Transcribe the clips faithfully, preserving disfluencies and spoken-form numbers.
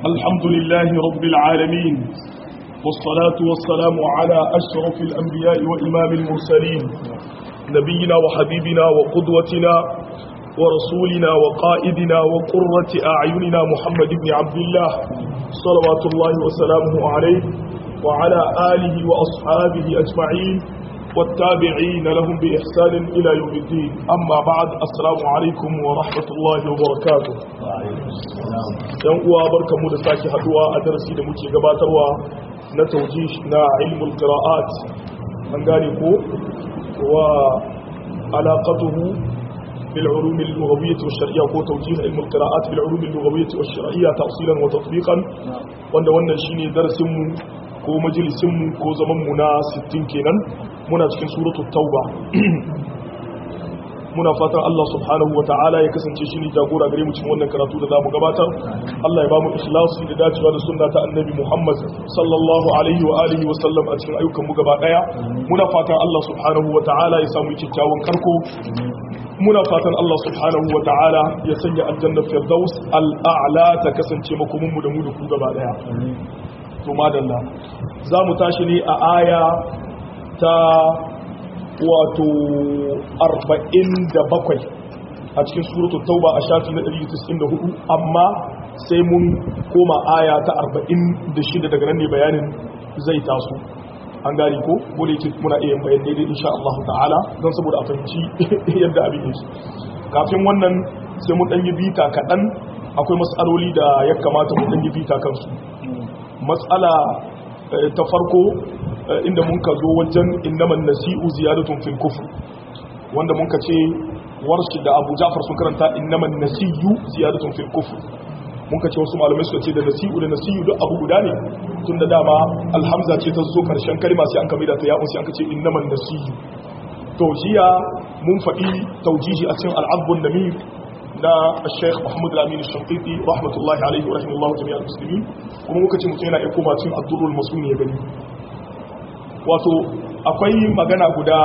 الحمد لله رب العالمين والصلاة والسلام على أشرف الأنبياء وإمام المرسلين نبينا وحبيبنا وقدوتنا ورسولنا وقائدنا وقرة أعيننا محمد بن عبد الله صلوات الله وسلامه عليه وعلى آله وأصحابه أجمعين والتابعين لهم بإحسان إلى يوم الدين أما بعد السلام عليكم ورحمة الله وبركاته dan uwa barkamu da sake haduwa a darasi da muke gabatarwa na tawjih na ilmul qira'at an gane ko wa alaqatuhu bil ulum al lughawiyyah wa shar'iyyah ko tawjih ilmul qira'at bil ulum al lughawiyyah wa shar'iyyah tafsilan wa tatbiqan wanda wannan shine darasin mu ko majalisin mu ko zaman mu na sittin kenan muna cikin suratul tauba muna fatan Allah subhanahu wa ta'ala ya kasance shi ne jagora gare mu cikin wannan karatu da zamu gabatar Allah ya ba mu ikhlasi da dacewa da sunna ta annabi Muhammad sallallahu alaihi wa alihi wa sallam a cikin ayyukan mu gaba daya muna fatan Allah subhanahu wa ta'ala ya samu kyakkyawan karko muna fatan Allah subhanahu wa ta'ala ya sanya aljanna firdaus al'a'la ta kasance makomin mu da mu da ku gaba daya to madalla zamu tashi ne a aya ta wato arba'in da bakwai a cikin suratul tauba a shafi na ɗari tis'in da hudu amma sai mun koma aya ta arba'in da shida daga nan ne bayanin zai taso an gani ko gode yake muna iya bayan daidai insha Allah ta'ala don saboda a fahimci yadda abin yake kafin wannan sai mun ɗan yi bita kaɗan akwai matsaloli da ya kamata mun ɗan yi bita kansu matsala ta farko inda mun ka zo wajen innaman nasi'u ziyadatun fil kufr wanda mun ka ce warshi da Abu Ja'far sun karanta innaman nasi'u ziyadatun fil kufr mun ka ce wasu malamai suka ce da nasi'u da nasi'u duk abu guda ne tunda dama alhamza ce ta zo karshen kalma sai an kamida ta ya sai an ka ce innaman nasi'u to jiya mun faɗi taujihi a cikin al-'adbun namir na Sheikh Muhammad Al-Amin Al-Shanqiti rahmatullahi alaihi wa rahimallahu jami'al muslimin kuma muka ce mutum yana iya koma cikin ad-durrul masuni ya gani wato akwai magana guda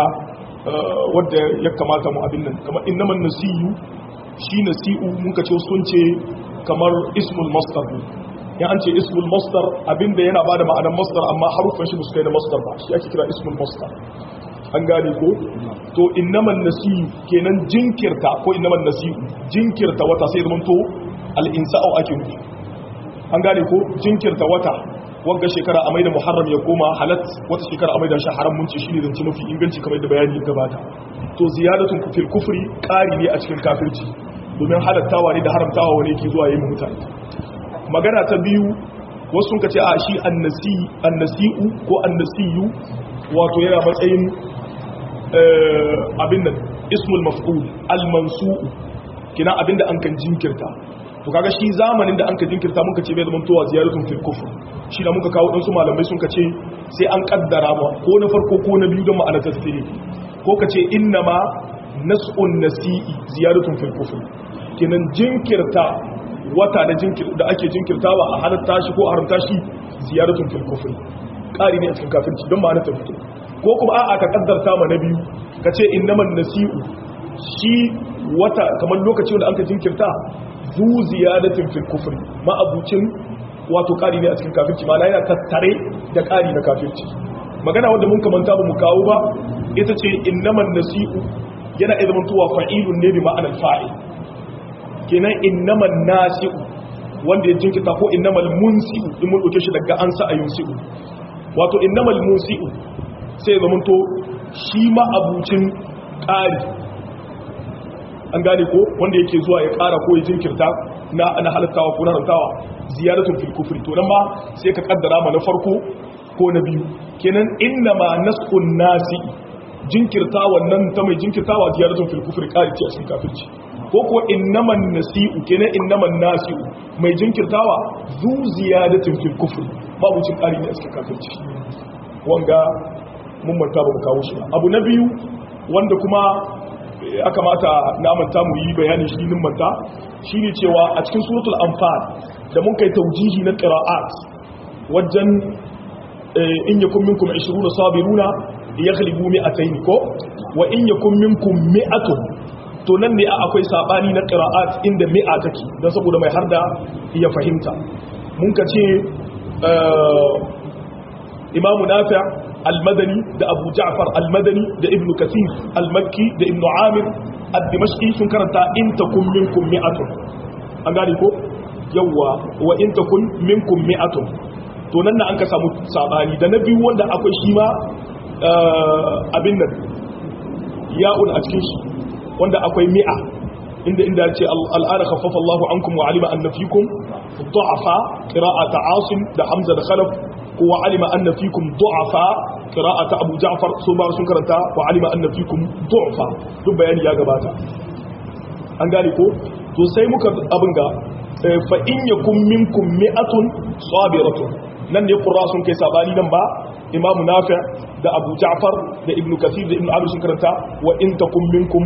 wadda ya kamata mu abin nan kamar innaman nasiyu shi nasi'u muka ce sun ce kamar ismul masdar ya an ce ismul masdar abinda yana bada ma'anar masdar amma harufan shi musu kai na masdar ba shi ake kira ismul masdar an gane ko to innaman nasiyu kenan jinkirta ko innaman nasiyu jinkirta wata sai zaman to al-insa'u ake nufi an gane ko jinkirta wata wagga shekara a maida muharram ya koma halat wata shekara a maida shi haram mun ce shine zance mafi inganci kamar da bayani ya gabata to ziyadatun fil kufri qari ne a cikin kafirci domin halattawa ne da haramtawa wani yake zuwa yayin mutane magana ta biyu wasu sun kace a shi annasi annasi'u ko annasiyu wato yana matsayin abin nan ismul maf'ul al mansu'u kina abinda an kan jinkirta to kaga shi zamanin da an ka jinkirta muka ce bai zama towa ziyaratun fil kufr shi da muka kawo dan su malamai sun kace sai an kaddara ba ko na farko ko na biyu don ma'ana tafsiri ko kace innama nas'un nasi'i ziyaratun fil kufr kenan jinkirta wata da jinkir da ake jinkirtawa a halatta shi ko a haramta shi ziyaratun fil kufr kari ne a cikin kafirci don ma'ana ta fito ko kuma a'a ka kaddarta ma na biyu kace innaman nasi'u shi wata kamar lokacin da aka jinkirta zu ziyadatin fil kufri ma abucin wato kari ne a cikin kafirci ma yana tattare da kari na kafirci magana wanda mun kamanta ba mu kawo ba ita ce innaman nasi'u yana idan mutuwa fa'ilun ne bi ma'anar fa'il kenan innaman nasi'u wanda ya jinkita ko innamal munsi'u in mun dauke shi daga an sa ayun si'u wato innamal munsi'u sai zaman to shi ma abucin kari an gane ko wanda yake zuwa ya ƙara ko ya jinkirta na na halattawa ko na rantawa ziyaratun fil kufri to nan ma sai ka kaddara ma na farko ko na biyu kenan inna ma nasqun nasi jinkirta wannan ta mai jinkirtawa ziyaratun fil kufri ƙari ce a cikin kafirci ko ko innaman nasi'u kenan innaman nasi'u mai jinkirtawa zu ziyadatin fil kufri babu cin ƙari ne a cikin kafirci wanga mun manta ba mu kawo shi abu na biyu wanda kuma ya kamata na manta mu yi bayani shi nin manta shine cewa a cikin suratul anfal da mun kai taujihi na qira'at wajen in yakum minkum ishruna sabiruna yaghlibu mi'atayn ko wa in yakum minkum mi'atun to nan ne akwai sabani na qira'at inda mi'a take dan saboda mai harda ya fahimta mun ka ce imamu nafi al-madani da abu ja'far al-madani da ibn kathir al-makki da ibn amir ad-dimashqi sun karanta in takum minkum mi'atun an gane ko yawa wa in takum minkum mi'atun to nan na an ka samu sabani da na biyu wanda akwai shi ma abin nan ya'un a cikin shi wanda akwai mi'a inda inda ce al'ada khaffafa Allahu ankum wa alima anna fikum du'afa qira'ata asim da hamza da khalaf ko wa alima anna fikum du'afa qira'ata abu ja'far su ba sun karanta wa alima anna fikum du'afa duk bayani ya gabata an gane ko to sai muka abin ga fa in yakum minkum mi'atun sabiratun nan ne qurra sun kai sabani nan ba imam nafi da abu ja'far da ibnu kathir da ibnu abi sun karanta wa in takum minkum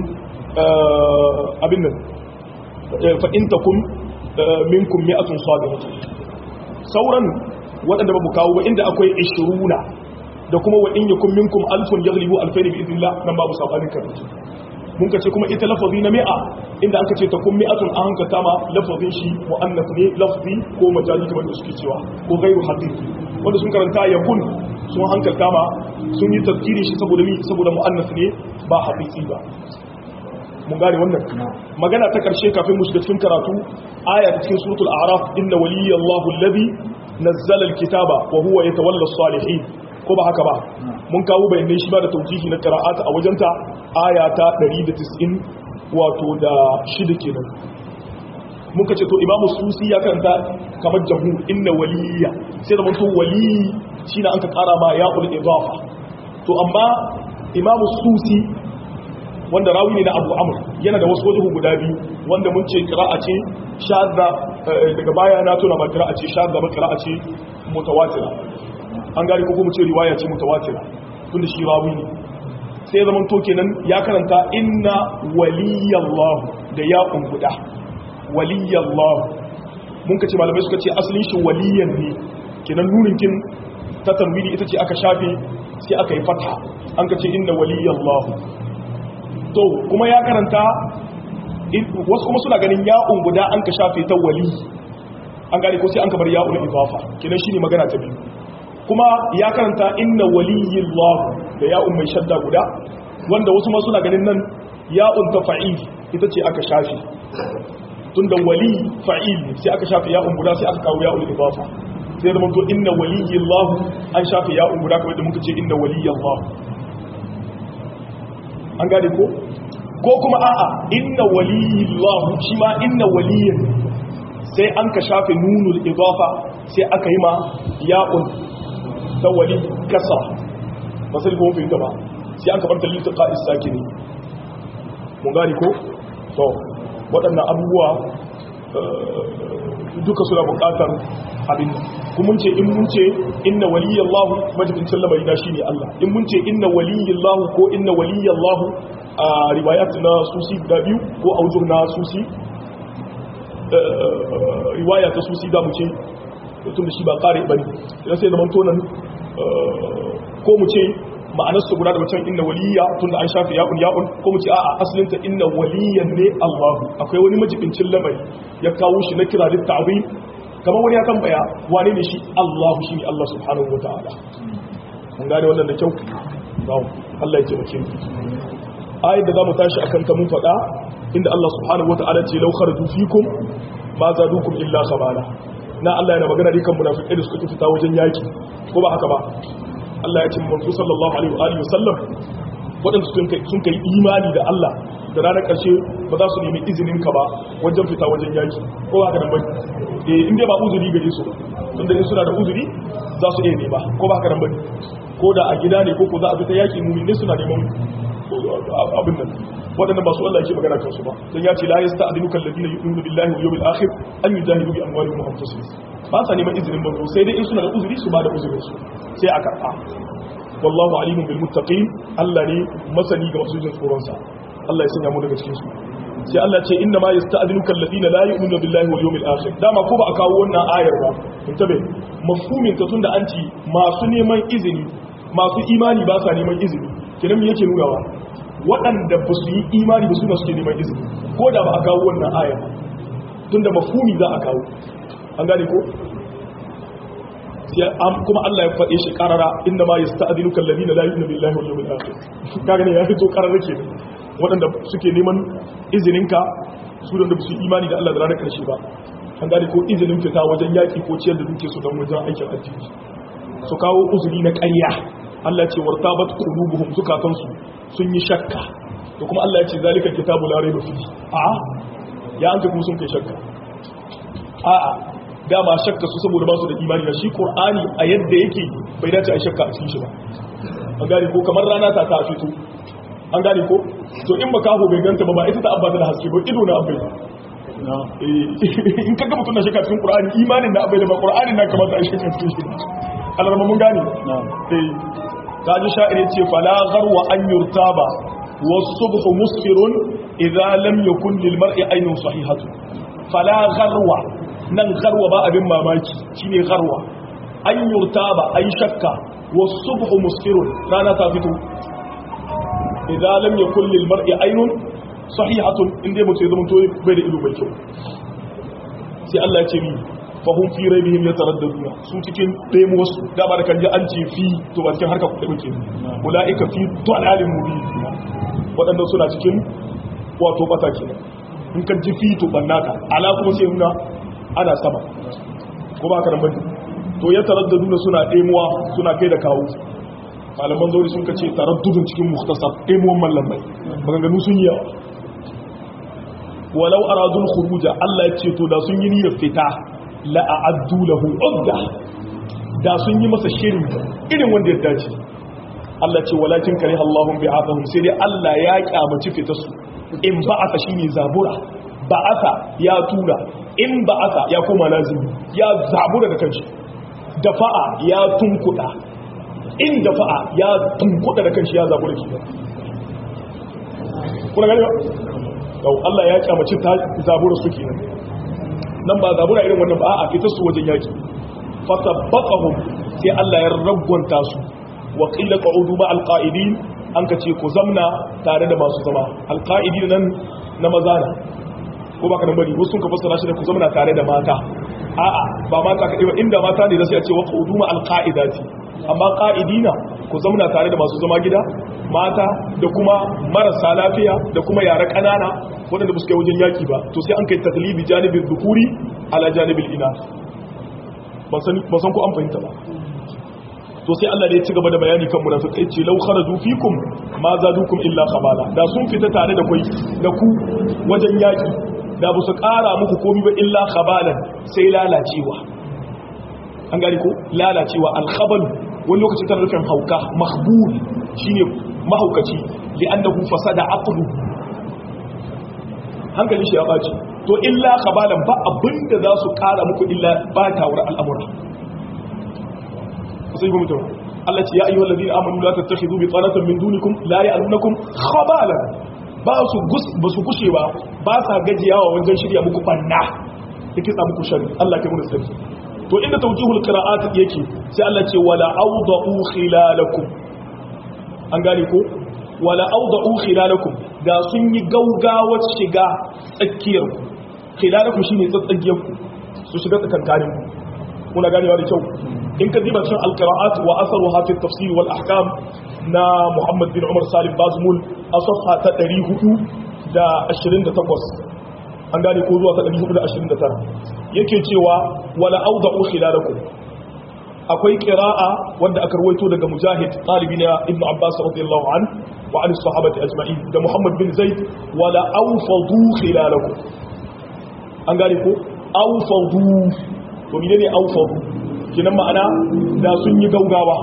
abin nan fa in takum minkum mi'atun sabiratun sauran waɗanda ba mu kawo ba inda akwai ishiruna da kuma wa in yakum minkum alfun yaghlibu alfayn bi idnillah nan babu sabanin karatu mun kace kuma ita lafazi na mi'a inda aka ce takum mi'atun an hanka tama lafazin shi muannath ne lafzi ko majazi wanda suke cewa ko gairu haqiqi wanda sun karanta yakun sun hankalta ma sun yi tafsiri shi saboda mi saboda muannath ne ba haqiqi ba mun gane wannan magana ta karshe kafin mu shiga cikin karatu aya ta cikin suratul a'raf inna waliyallahu alladhi nazzala alkitaba wa huwa yatawalla as-salihin ko ba haka ba mun kawo bayanai shi ba da tawjihi na qira'at a wajenta aya ta ɗari da tis'in wato da shida kenan muka ce to imamu susi ya karanta kamar jamhur inna waliyya sai da mun to wali shine an ka kara ma ya'ul idafa to amma imamu susi wanda rawi ne na abu amr yana da wasu wajihu guda biyu wanda mun ce qira'a ce shadda daga baya na tuna ba qira'a ce shadda ba qira'a ce mutawatira an gari ko kuma ce riwaya ce mutawatira tunda shi rawi ne sai zaman to kenan ya karanta inna waliyallahu da ya guda waliyallahu mun kace malamai suka ce asalin shi waliyan ne kenan nunin kin ta tanwini ita ce aka shafe sai aka yi fatha an kace inna waliyallahu to kuma ya karanta wasu kuma suna ganin ya guda an ka shafe ta wali an gane ko sai an ka bar ya'ul idafa kenan shine magana ta biyu kuma ya karanta inna waliyillah da ya'un mai shadda guda wanda wasu ma suna ganin nan ya'un ta fa'il ita ce aka shafi tunda wali fa'il sai aka shafi ya'un guda sai aka kawo ya'ul idafa sai da mutu inna waliyillah an shafi ya'un guda kamar da muka ce inna waliyillah an gane ko ko kuma a'a inna waliyillah shi ma inna waliyin sai an ka shafi nunul idafa sai aka yi ma ya'un ta wali kasa ba sai kuma fahimta ba sai an kabar dalilin ta isaki ne mun gani ko to waɗannan abubuwa duka suna buƙatar abin kuma mun ce in mun ce inna waliyallahu majibincin lamari na shine Allah in mun ce inna waliyallahu ko inna waliyallahu a riwayat na susi guda biyu ko aujur na susi riwaya ta susi da mu ce tun da shi ba kare bane idan sai zaman tonan ko mu ce ma'anarsa guda da wancan inna waliya tun da an shafe ya'un ya'un ko mu ce a'a asalinta inna waliyan ne Allahu akwai wani majibincin lamari ya kawo shi na kira da ta'zim kamar wani ya tambaya wane ne shi Allahu shi ne Allah subhanahu wataala mun gane wannan da kyau bawo Allah ya taimake mu ayat da zamu tashi akan ta mun faɗa inda Allah subhanahu wataala ce law kharaju fikum ma zadukum illa khabala na Allah yana magana ne kan munafikai da suka fita wajen yaki ko ba haka ba Allah ya ce manzo sallallahu alaihi wa alihi wasallam wadanda sun kai sun kai imani da Allah da ranar karshe ba za su nemi izinin ka ba wajen fita wajen yaki ko ba haka nan ba eh inda ba uzuri gare su tunda in suna da uzuri za su iya nema ko ba haka nan ba ko da a gida ne ko ko za a fita yaki mu'mini suna neman abin nan waɗanda ba su Allah yake magana kansu ba don ya ce la yasta'dinuka alladhina yu'minuna billahi wal yawmil akhir an yujahidu bi amwalihim wa anfusihim ba sa neman izinin manzo sai dai in suna da uzuri su ba da uzurin su sai a karɓa wallahu alimun bil muttaqin Allah ne masani ga masu jin tsoron sa Allah ya sanya mu daga cikin su sai Allah ce inna ma yasta'dinuka alladhina la yu'minuna billahi wal yawmil akhir dama ko ba a kawo wannan ayar ba intabe mafhumin ta tunda an ci masu neman izini masu imani ba sa neman izini kiran me yake nunawa waɗanda ba su yi imani ba suna suke neman izini ko da ba a kawo wannan aya tun da mafumi za a kawo an gane ko kuma Allah ya faɗe shi karara inda ma yasta'dinuka alladhina la yu'minu billahi wal yawmil akhir kaga ne ya fito karara ke waɗanda suke neman izininka su da su imani da Allah da ranar karshe ba an gane ko izinin fita wajen yaki ko ciyar da duke su don wajen aikin addini su kawo uzuri na ƙarya Allah ce wartabat qulubuhum zukatansu sun yi shakka to kuma Allah ya ce zalika kitabu la rayba fihi a'a ya an kuma sun kai shakka a'a dama shakka su saboda ba su da imani da shi Qur'ani a yadda yake bai dace a shakka a cikin shi ba an gane ko kamar rana ta ta fito an gane ko to in makaho bai ganta ba ba ita ta abba da haske ba ido na abbai in kaga mutum na shakka cikin Qur'ani imanin da abbai da ba Qur'ani na kamata a shakka cikin shi alarma mun gane eh kaji sha'ir yace fala gharwa an yurtaba was-subhu musfirun idza lam yakun lil mar'i aynun sahihatu fala gharwa nan gharwa ba abin mamaki shine gharwa an yurtaba ay shakka was-subhu musfirun rana ta fito idza lam yakun lil mar'i aynun sahihatun inda mutum ya zama to bai da ido mai kyau sai Allah ya ce ni fahim fi raibihim yataraddaduna su cikin demo wasu da ba da kan ji an ce fi to ba cikin harka kuɗe muke ulaika fi dalalin mubin waɗannan suna cikin wato bata kenan in ka ji fi to bannaka ala kuma sai nuna ana sama ko ba ka nan bane to yataraddaduna suna demuwa suna kai da kawo malaman zauri sun kace taraddudun cikin mukhtasar demuwan mallamai maganganu sun yi yawa walau aradul khuruja Allah ya ce to da sun yi niyyar fita la'addu lahu udda da sun yi masa shirin irin wanda ya dace Allah ce walakin kariha Allahu bi'athahum sai dai Allah ya kyamaci fitarsu in ba'atha shine zabura ba'atha ya tura in ba'atha ya koma lazimi ya zabura da kanshi dafa'a ya tunkuda in dafa'a ya tunkuda da kanshi ya zabura ki kuna gani ba Allah ya kyamaci zabura su kenan nan ba zabura irin wannan ba a fitar su wajen yaki fasabbaqahum sai Allah ya ragwanta su wa qila qa'udu ma alqa'idin an kace ku zamna tare da masu zama alqa'idin nan na maza na ko baka nan bari wasu sun ka fassara shi da ku zamna tare da mata a'a ba mata kadai ba inda mata ne sai a ce wa qa'udu ma alqa'idati amma qa'idina ku zamna tare da masu zama gida mata da kuma marasa lafiya da kuma yara kanana waɗanda ba su kai wajen yaki ba to sai an kai taklibi janibin dhukuri ala janibin inath ba san ko an fahimta ba to sai Allah ne ya ci gaba da bayani kan munafiqai ce law kharaju fikum ma zadukum illa khabala da sun fita tare da kai da ku wajen yaki da ba su ƙara muku komai ba illa khabalan sai lalacewa an gani ko lalacewa al-khabal wani lokacin tana nufin hauka mahbul shine mahaukaci li'annahu fasada aqlu hankali shi ya baci to illa khabalan ba abinda za su ƙara muku illa batawar al'amura sai ku mutum Allah ce ya ayyuhal ladina amanu la tattakhidhu bi qanatan min dunikum la ya'lunukum khabalan ba su gus ba su kushe ba ba sa gajiyawa wajen shirya muku banna yake sa muku shari Allah kai mu da sani to inda tawjihul qira'at yake sai Allah ce wala awda'u khilalakum an gane ko wala awda'u khilalakum da sun yi gaugawar shiga tsakiyar ku khilalakum shine tsatsagiyar ku su shiga tsakankanin ku kuna ganewa da kyau in ka diba cikin alqira'at wa atharuha fi at-tafsir wal ahkam na Muhammad bin Umar Salim Bazmul a safha ta ɗari hudu da ashirin da takwas an gane ko zuwa ta ɗari hudu da ashirin da tara yake cewa wala awda'u khilalakum akwai qira'a wanda aka rawaito daga Mujahid talibi na Ibn Abbas radiyallahu anhu wa an sahabati ajma'in da Muhammad bin Zaid wala awfadu khilalakum an gane ko awfadu to menene awfadu kinan ma'ana da sun yi gaugawa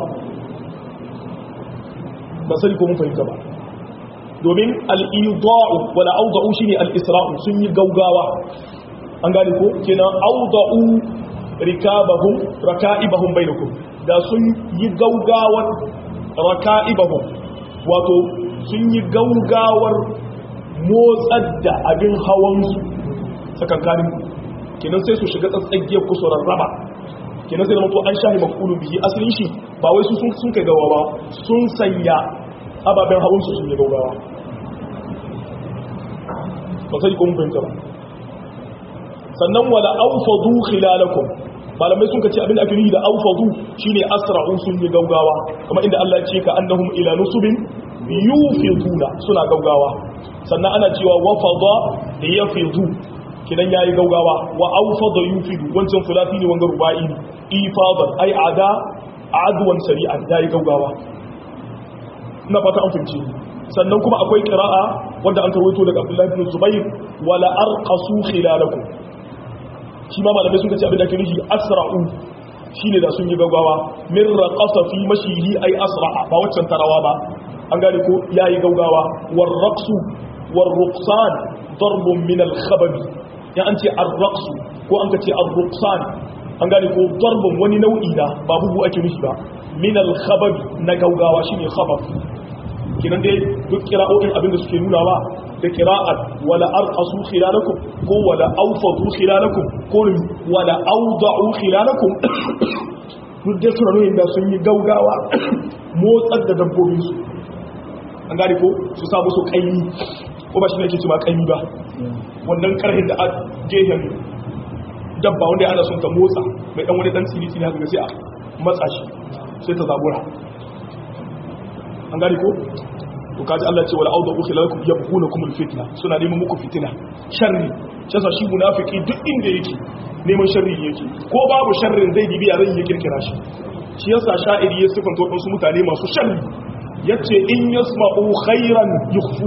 ba sai ko mun fahimta ba domin al-ida'u wala awda'u shine al-isra'u sun yi gaugawa an gane ko kinan awda'u rikabahum raka'ibahum bainakum da sun yi gaugawar raka'ibahum wato sun yi gaugawar motsar da abin hawan su tsakankanin kenan sai su shiga tsatsagiyar ku su rarraba kenan sai da mutu an shahi mafulu bihi asalin shi ba wai su sun kai gawa ba sun sanya ababen hawan su sun yi gaugawa ba sai ko mun fahimta ba sannan wala awfadu khilalakum malamai sun kace abin da ake nufi da awfadu shine asra'u sun yi gaugawa kamar inda Allah ya ce ka annahum ila nusubin yufiduna suna gaugawa sannan ana cewa wafada yafidu kidan yayi gaugawa wa awfada yufidu wancan fulati ne wanga rubai ne ifadan ai ada adwan sari'an yayi gaugawa na fata an fince sannan kuma akwai qira'a wanda an karwato daga Abdullah ibn Zubayr wala arqasu khilalakum shi ma malamai sun ce abin da ke nufi asra'u shine da sun yi gaugawa min raqasa fi mashihi ay asra'a ba waccan tarawa ba an gane ko yayi gaugawa war raqsu war ruqsan darbun min al khabab ya an ce ar raqsu ko an ce ar ruqsan an gane ko darbun wani nau'i da ba bugu ake nufi ba min al khabab na gaugawa shine khabab kinan dai duk kira'o'in abinda suke nuna ba da kira'at wala arqasu khilalakum ko wala awfadu khilalakum ko wala awda'u khilalakum duk da suna nuna da sun yi gaugawa motsar da dabbobin su an gane ko su sa musu kaimi ko ba shi ne ke cewa kaimi ba wannan karhin da a gehen dabba wanda ana son ta motsa mai dan wani dan tsiri tsiri haka sai a matsa shi sai ta zabura an gane ko to kaji Allah ce wala awdu khilakum yabghunakum alfitna suna neman muku fitina sharri shasa shi munafiki duk inda yake neman sharri yake ko babu sharrin zai dibi ya zai kirkira shi shi yasa sha'iri ya sifanta wadansu mutane masu sharri yace in yasma'u khairan yukhfu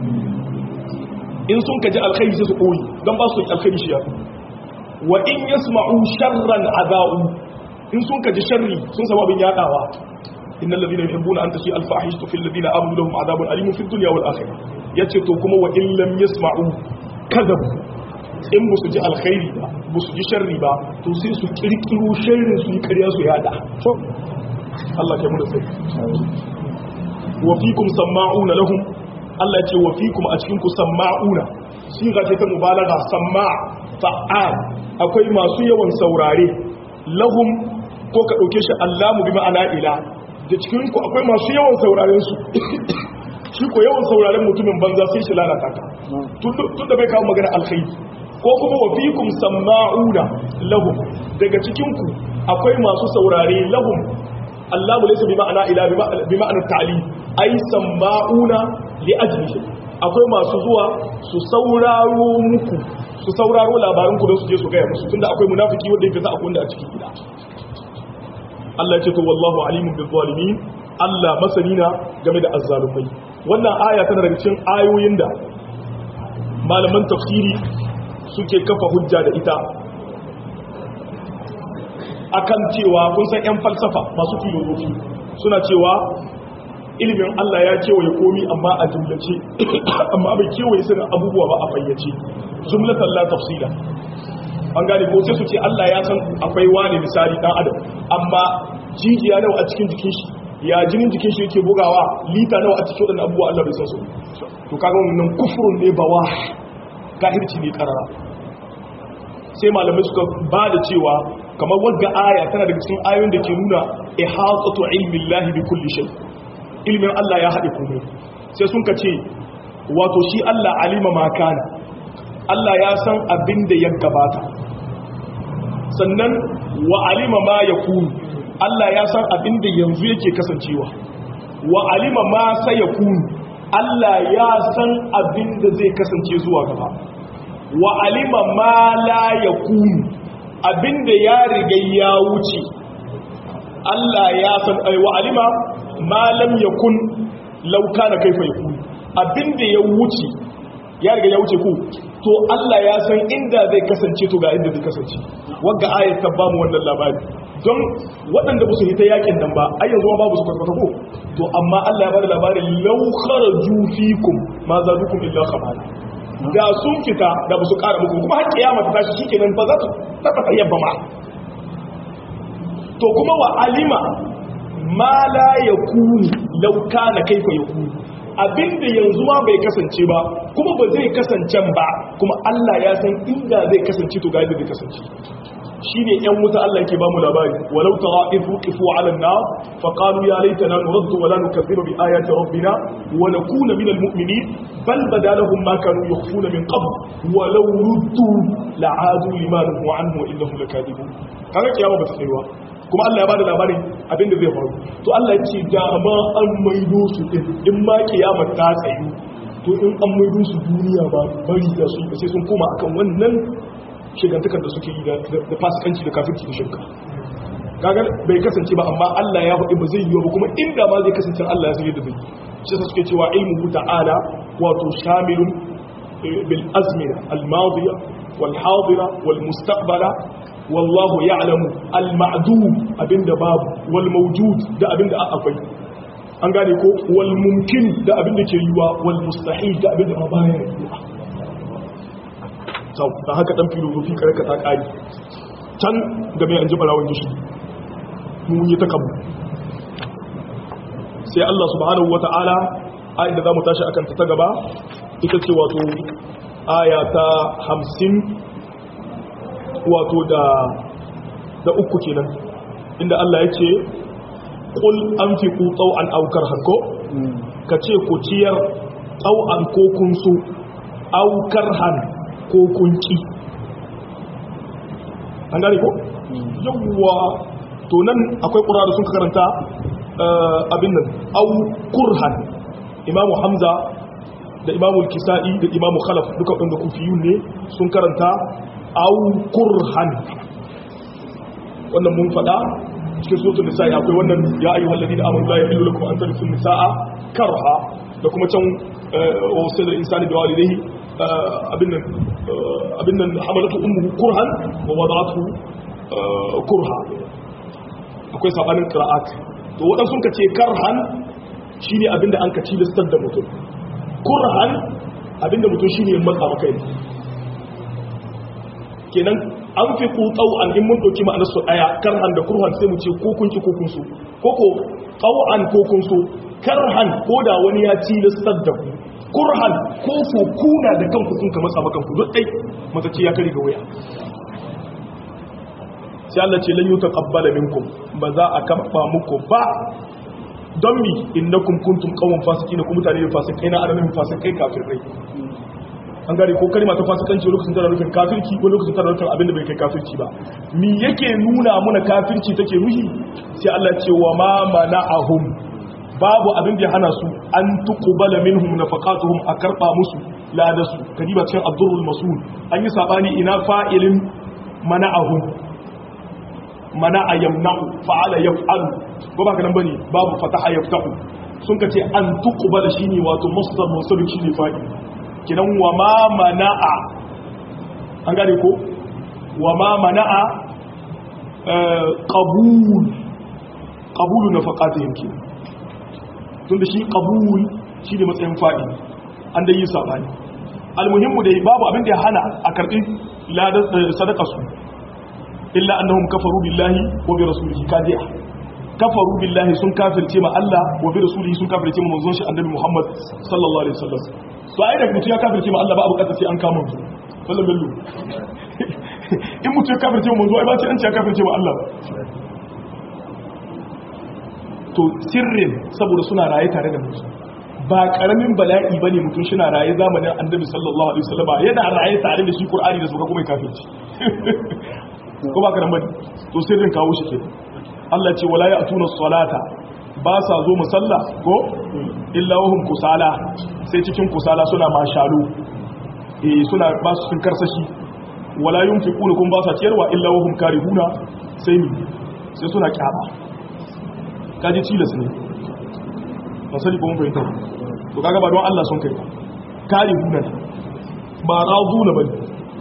in sun kaji alkhairi sai su koyi dan ba su alkhairi shi ya wa in yasma'u sharran adau in sun kaji sharri sun sababin yadawa إن الذين يحبون أن تشيء الفاحشة في الذين آمنوا لهم عذاب أليم في الدنيا والآخرة يتشتوكم وإن لم يسمعوا كذب إن بسجي الخير با بسجي شر با تسيسوا كريكروا شر سيكرياسوا يادا الله كمون سيد وفيكم سماعون لهم الله يتشي وفيكم أتكينكم سماعون صيغة مبالغة سماع فعال أكوي ما سيوا سوراري لهم كوكا أوكيش اللام بمعنى إله da cikinku akwai masu yawan sauraren su shi ko yawan sauraren mutumin banza sai shi lalata ka tun da bai kawo magana alkhairi ko kuma wa fikum sama'una lahum daga cikinku akwai masu saurare lahum Allahu laysa bi ma'ana ila bi ma'ana ta'lim ay sama'una li ajlihi akwai masu zuwa su sauraro muku su sauraro labarin ku don su je su ga musu tunda akwai munafiki wanda yake za a kunda a cikin gida Allah ya ce to wallahu alimun bil zalimin Allah masanina game da azzalumai wannan aya tana daga cikin ayoyin da malaman tafsiri suke kafa hujja da ita akan cewa kun san yan falsafa masu filosofi suna cewa ilimin Allah ya kewaye komi amma a jumlace amma bai kewaye sanin abubuwa ba a fayyace jumlatan la tafsila an gane ko sai su ce Allah ya san akwai wani misali dan adam amma jijiya nawa a cikin jikin shi ya jinin jikin shi yake bugawa lita nawa a cikin wadannan abubuwa Allah bai san su to kaga wannan kufrun ne bawa kafirci ne karara sai malamai suka ba da cewa kamar wadda aya tana daga cikin ayoyin da ke nuna ihatatu ilmi Allah bi kulli shay ilmin Allah ya hade komai sai sun ka ce wato shi Allah alima ma kana Allah ya san abin da ya gabata sannan wa alima ma yakunu Allah ya san abin da yanzu yake kasancewa wa alima ma sayakunu Allah ya san abin da zai kasance zuwa gaba wa alima ma la yakunu abin da ya riga ya wuce Allah ya san ai wa alima ma lam yakun law kana kaifa yakun abin da ya wuce ya riga ya wuce ku to Allah ya san inda zai kasance to ga inda zai kasance wanda ayat ta bamu wannan labari don waɗanda ba su hita yakin nan ba ai yanzu babu su kwata ko to amma Allah ya bada labarin law kharaju fikum ma zadukum illa khabala da sun fita da ba su ƙara muku kuma har kiyama ta tashi shikenan ba za su taba tayyaba ma to kuma wa alima ma la yakunu law kana kaifa yakunu abinda yanzu ma bai kasance ba kuma ba zai kasance ba kuma Allah ya san inda zai kasance to ga yadda zai kasance shine yan wuta Allah yake ba mu labari walau tara ifu qifu ala an-nar fa qalu ya laitana nuraddu wa la nukaththiru bi ayati rabbina wa nakuna minal mu'minin bal badalahum ma kanu yukhfuna min qabl walau ruddu la'adu lima nuhu anhu innahum lakadibun kaga kiyama ba ta tsayuwa kuma Allah ya bada labarin abinda zai faru to Allah ya ce da ma an maido su din in ma kiyama ta tsayu to in an maido su duniya ba bari da su sai sun koma akan wannan shigantakar da suke yi da fasikanci da kafirci da shirka kaga bai kasance ba amma Allah ya faɗi ba zai yi ba kuma inda ma zai kasance Allah ya san yadda zai shi yasa suke cewa ilmuhu ta'ala wato shamilun bil azmina al madiya wal hadira wal mustaqbala wallahu ya'lamu al ma'dum abinda babu wal mawjud da abinda akwai an gane ko wal mumkin da abinda ke yiwa wal mustahil da abinda ba baya yiwa to da haka dan filosofi karka ta kai can da mai anji barawon gishi mun yi takabbu sai Allah subhanahu wata'ala ayin da zamu tashi akan ta gaba ita ce wato aya ta hamsin wato da da uku kenan inda Allah ya ce qul anfiqu taw'an aw karhan ko kace ku ciyar taw'an ko kun so aw karhan ko kun ki an gane ko yawwa to nan akwai ƙura da sun karanta abin nan au kurhan imamu hamza da imamu kisa'i da imamu khalaf duka ɗanda kufiyun ne sun karanta au kurhan wannan mun faɗa cikin sotun nisa'i akwai wannan ya ayi wallazi da amon zai ilu lakum an tarifin nisa'a karha da kuma can wasu da insani da walidai abin nan hamalatu ummuhu kurhan wa wada'atu kurha akwai sabanin qira'at to wadansu ka ce karhan shine abinda an ka cilistar da mutum kurhan abinda mutum shine ya matsa maka ne kenan an fi qutau an in mun doki ma'anar su daya karhan da kurhan sai mu ce ko kun ki ko kun so ko ko qau'an ko kun so karhan ko da wani ya cilistar da ku kurhan ko ko kuna da kanku kun ka matsa maka ku duk dai mataci ya kare ga waya sai Allah ce lan yutaqabbala minkum ba za a kafa muku ba don mi innakum kuntum qawman fasiqina kuma mutane ne fasikai na aramin fasikai kafirai an gare ko kalma ta fasikanci lokacin tana nufin kafirci ko lokacin tana nufin abinda bai kai kafirci ba mi yake nuna muna kafirci take nuhi sai Allah ce wa ma mana'ahum babu abin da ya hana su an tuqbala minhum nafaqatuhum a karba musu ladasu kadiba cikin abdurrul masul an yi sabani ina fa'ilin mana'ahum mana'a yamna'u fa'ala yaf'alu ko ba kanan bane babu fataha yaftahu sun kace an tuqbala shine wato masdar mansub shine fa'il kinan wa ma mana'a an gane ko wa ma mana'a qabul qabulu nafaqatihim kin tunda shi qabul shine matsayin fa'il an dai yi sabani almuhimmu dai babu abin da ya hana a karbi ladan sadaka su illa annahum kafaru billahi wa bi rasulihi kadiya kafaru billahi sun kafirce ma Allah wa bi rasulihi sun kafirce ma manzon shi annabi Muhammad sallallahu alaihi wasallam to ai da mutum ya kafirce ma Allah ba abu kasa sai an kama su sallallahu alaihi in mutum ya kafirce ma manzo ai ba sai an ce ya kafirce ma Allah to sirrin saboda suna raye tare da mutum ba karamin bala'i bane mutum shi na raye zamanin annabi sallallahu alaihi wasallam yana raye tare da shi Qur'ani da suka kuma kafirci ko ba karan bane to sirrin kawo shi ke Allah ce wala ya'tuna as-salata ba sa zo musalla ko illa wahum kusala sai cikin kusala suna mashalu eh suna ba su cikin karsashi wala yunfiquna kun ba sa ciyarwa illa wahum karihuna sai ni sai suna kyaba kaji tilas ne masali ko mun fahimta to kaga ba don Allah sun kai karihuna ba razuna bane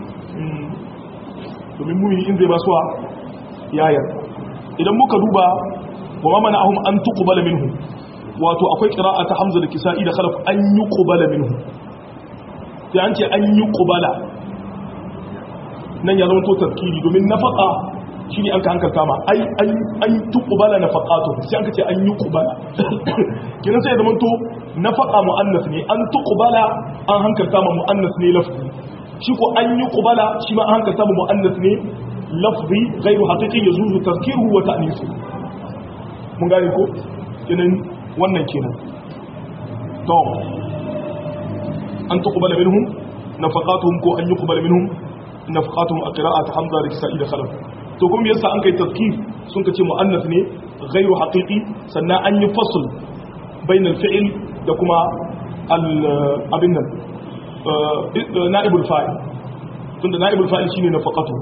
domin muni in zai basuwa yayar idan muka duba wa ma mana'ahum an tuqbala minhum wato akwai qira'a ta Hamza da Kisa'i da Khalaf an yuqbala minhum sai an ce an yuqbala nan ya zama to tafkiri domin nafaqa shine an ka hankalta ma ai an an tuqbala nafaqatu sai an ka ce an yuqbala kiran sai ya zama to nafaqa muannas ne an tuqbala an hankalta ma muannas ne lafzi shi ko an yi ƙubala shi ma an hankalta mu mu'annas ne lafzi gairu haƙiƙin ya zuzu tazkiruhu wa ta'nisu mun gane ko kenan wannan kenan to an tuqbala minhum nafaqatuhum ko an yuqbala minhum nafaqatuhum a qira'at hamza da kisa'i da khalaf to kuma yasa an kai tazkir sun kace muannas ne ghairu haqiqi sannan an yi fasl bainal fi'l da kuma al abin nan na'ibul fa'il tunda na'ibul fa'il shine nafaqatuhum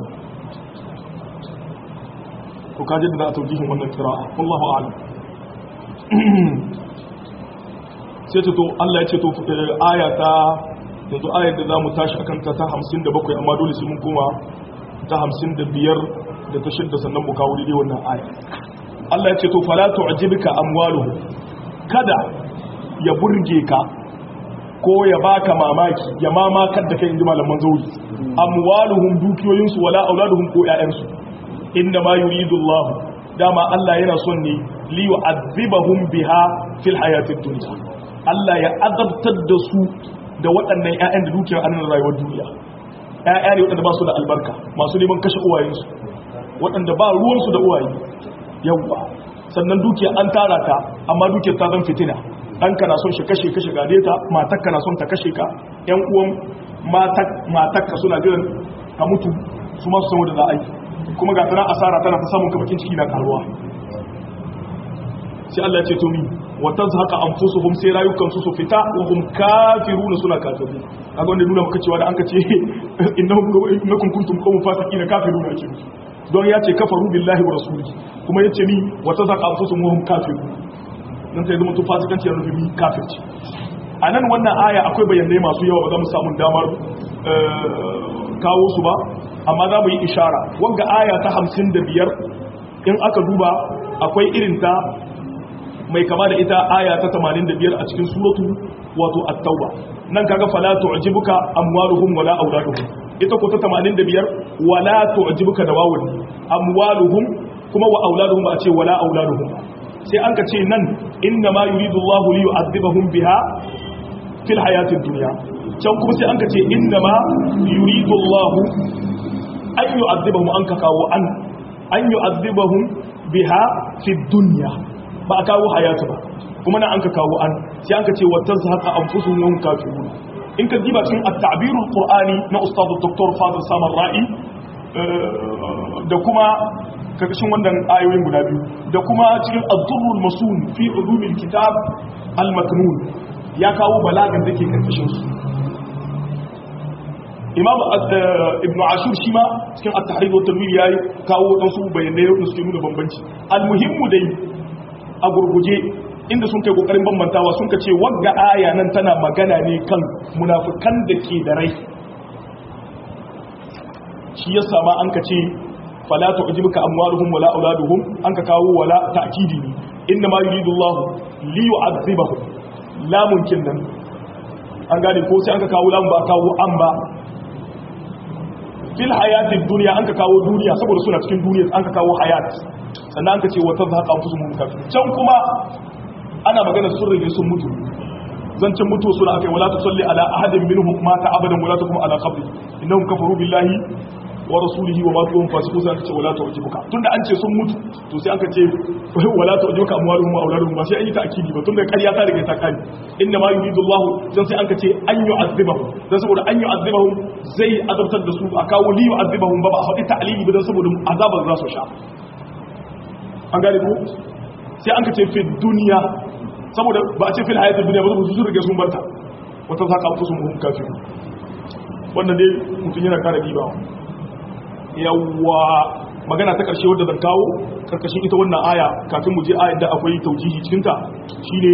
to kaje da tawjihin wannan qira'a wallahu a'lam sai to Allah ya ce to aya ta yanzu ayar da zamu tashi akan ta hamsin da bakwai amma dole sai mun koma ta hamsin da biyar da ta shidda sannan mu kawo dai wannan aya Allah ya ce to fala tu'jibka amwaluhum kada ya burge ka ko ya baka mamaki ya mamakar da kai inji malaman zauri amwaluhum dukiyoyin su wala auladuhum ko ƴaƴan su inna ma yuridu Allah dama Allah yana son ne li yu'adhibahum biha fil hayatid dunya Allah ya azabtar da su da waɗannan ƴaƴan da dukiyar annan rayuwar duniya ƴaƴa ne waɗanda ba su da albarka masu neman kashe uwayensu waɗanda ba ruwansu da uwaye yawwa sannan dukiyar an tara ta amma dukiyar ta zan fitina ɗanka na son shi kashe kashe gade ta matakka na son ta kashe ka ƴan uwan matakka suna jiran ka mutu su masu san wanda za a yi kuma ga tana asara tana ta samun kamakin ciki na karuwa sai Allah ya ce to mi wa tazhaqa anfusuhum sai rayukan su su fita wa hum kafirun suna kafiru kaga wanda nuna maka cewa da an ka ce innahum innakum kuntum qawmun fasiqina kafirun ake don ya ce kafaru billahi wa rasulihi kuma yace ni wa tazhaqa anfusuhum wa hum kafirun dan sai zama to fasikanci ya rufe mi kafirci anan wannan aya akwai bayanai masu yawa ba za mu samu damar kawo su ba amma za mu yi ishara wanga aya ta hamsin da biyar in aka duba akwai irin ta mai kama da ita aya ta tamanin da biyar a cikin suratu wato at-tauba nan kaga fala tu'jibuka amwaluhum wala auladuhum ita ko ta tamanin da biyar wala tu'jibuka da wawun amwaluhum kuma wa auladuhum ba a ce wala auladuhum sai an ka ce nan inna ma yuridu Allahu li yu'adhibahum biha fil hayatid dunya can kuma sai an ka ce inna ma yuridu Allahu an yu'adhibahum an ka kawo an an yu'adhibahum biha fid dunya ba a kawo hayatu ba kuma na an ka kawo an sai an ka ce wa tazhaqa anfusuhum wa hum kafirun in ka diba cikin at-ta'birul qur'ani na ustad dr Fadil Samar Ra'i da kuma karkashin wannan ayoyin guda biyu da kuma cikin ad-durrul masun fi ulumil kitab al-maknun ya kawo balagan dake karkashin su imam ibn ashur shi ma cikin at-tahrir wa tanwir yayi kawo dan su bayanai da suke nuna bambanci al-muhimmu dai a gurguje inda sun kai kokarin bambantawa sun ka ce wagga aya nan tana magana ne kan munafikan da ke da rai shi yasa ma an ka ce fala tu'jibuka amwaluhum wala auladuhum an ka kawo wala ta'kidi ne inna ma yuridu Allah li yu'adhibahum lamun kinnan an gane ko sai an ka kawo lamun ba kawo an ba fil hayatid dunya an ka kawo duniya saboda suna cikin duniya an ka kawo hayat sannan an ka ce wata zahaqa anfusuhum kafir can kuma ana magana sun rage sun mutu zancin mutu suna akai wala tusalli ala ahadin minhum mata abadan wala takum ala qabri innahum kafaru billahi wa rasulihi wa matu hum fasiqun sai aka ce wala tu'jibuka tunda an ce sun mutu to sai aka ce wala tu'jibuka amwaluhum wa auladuhum ba sai an yi ta'kidi ba tunda ƙarya ta riga ta kai inna ma yuridu Allah dan sai aka ce an yu'adhibahum dan saboda an yu'adhibahum zai azabtar da su a kawo li yu'adhibahum ba ba a faɗi ta'lili ba dan saboda azabar za su sha an gane ko sai an ka ce fi duniya saboda ba a ce fil hayatul dunya ba su rige sun barta wata zaka fusun hum kafir wannan dai mutun yana kare diba yawa magana ta karshe wadda zan kawo karkashin ita wannan aya kafin mu je ayar da akwai taujihi cikin ta shine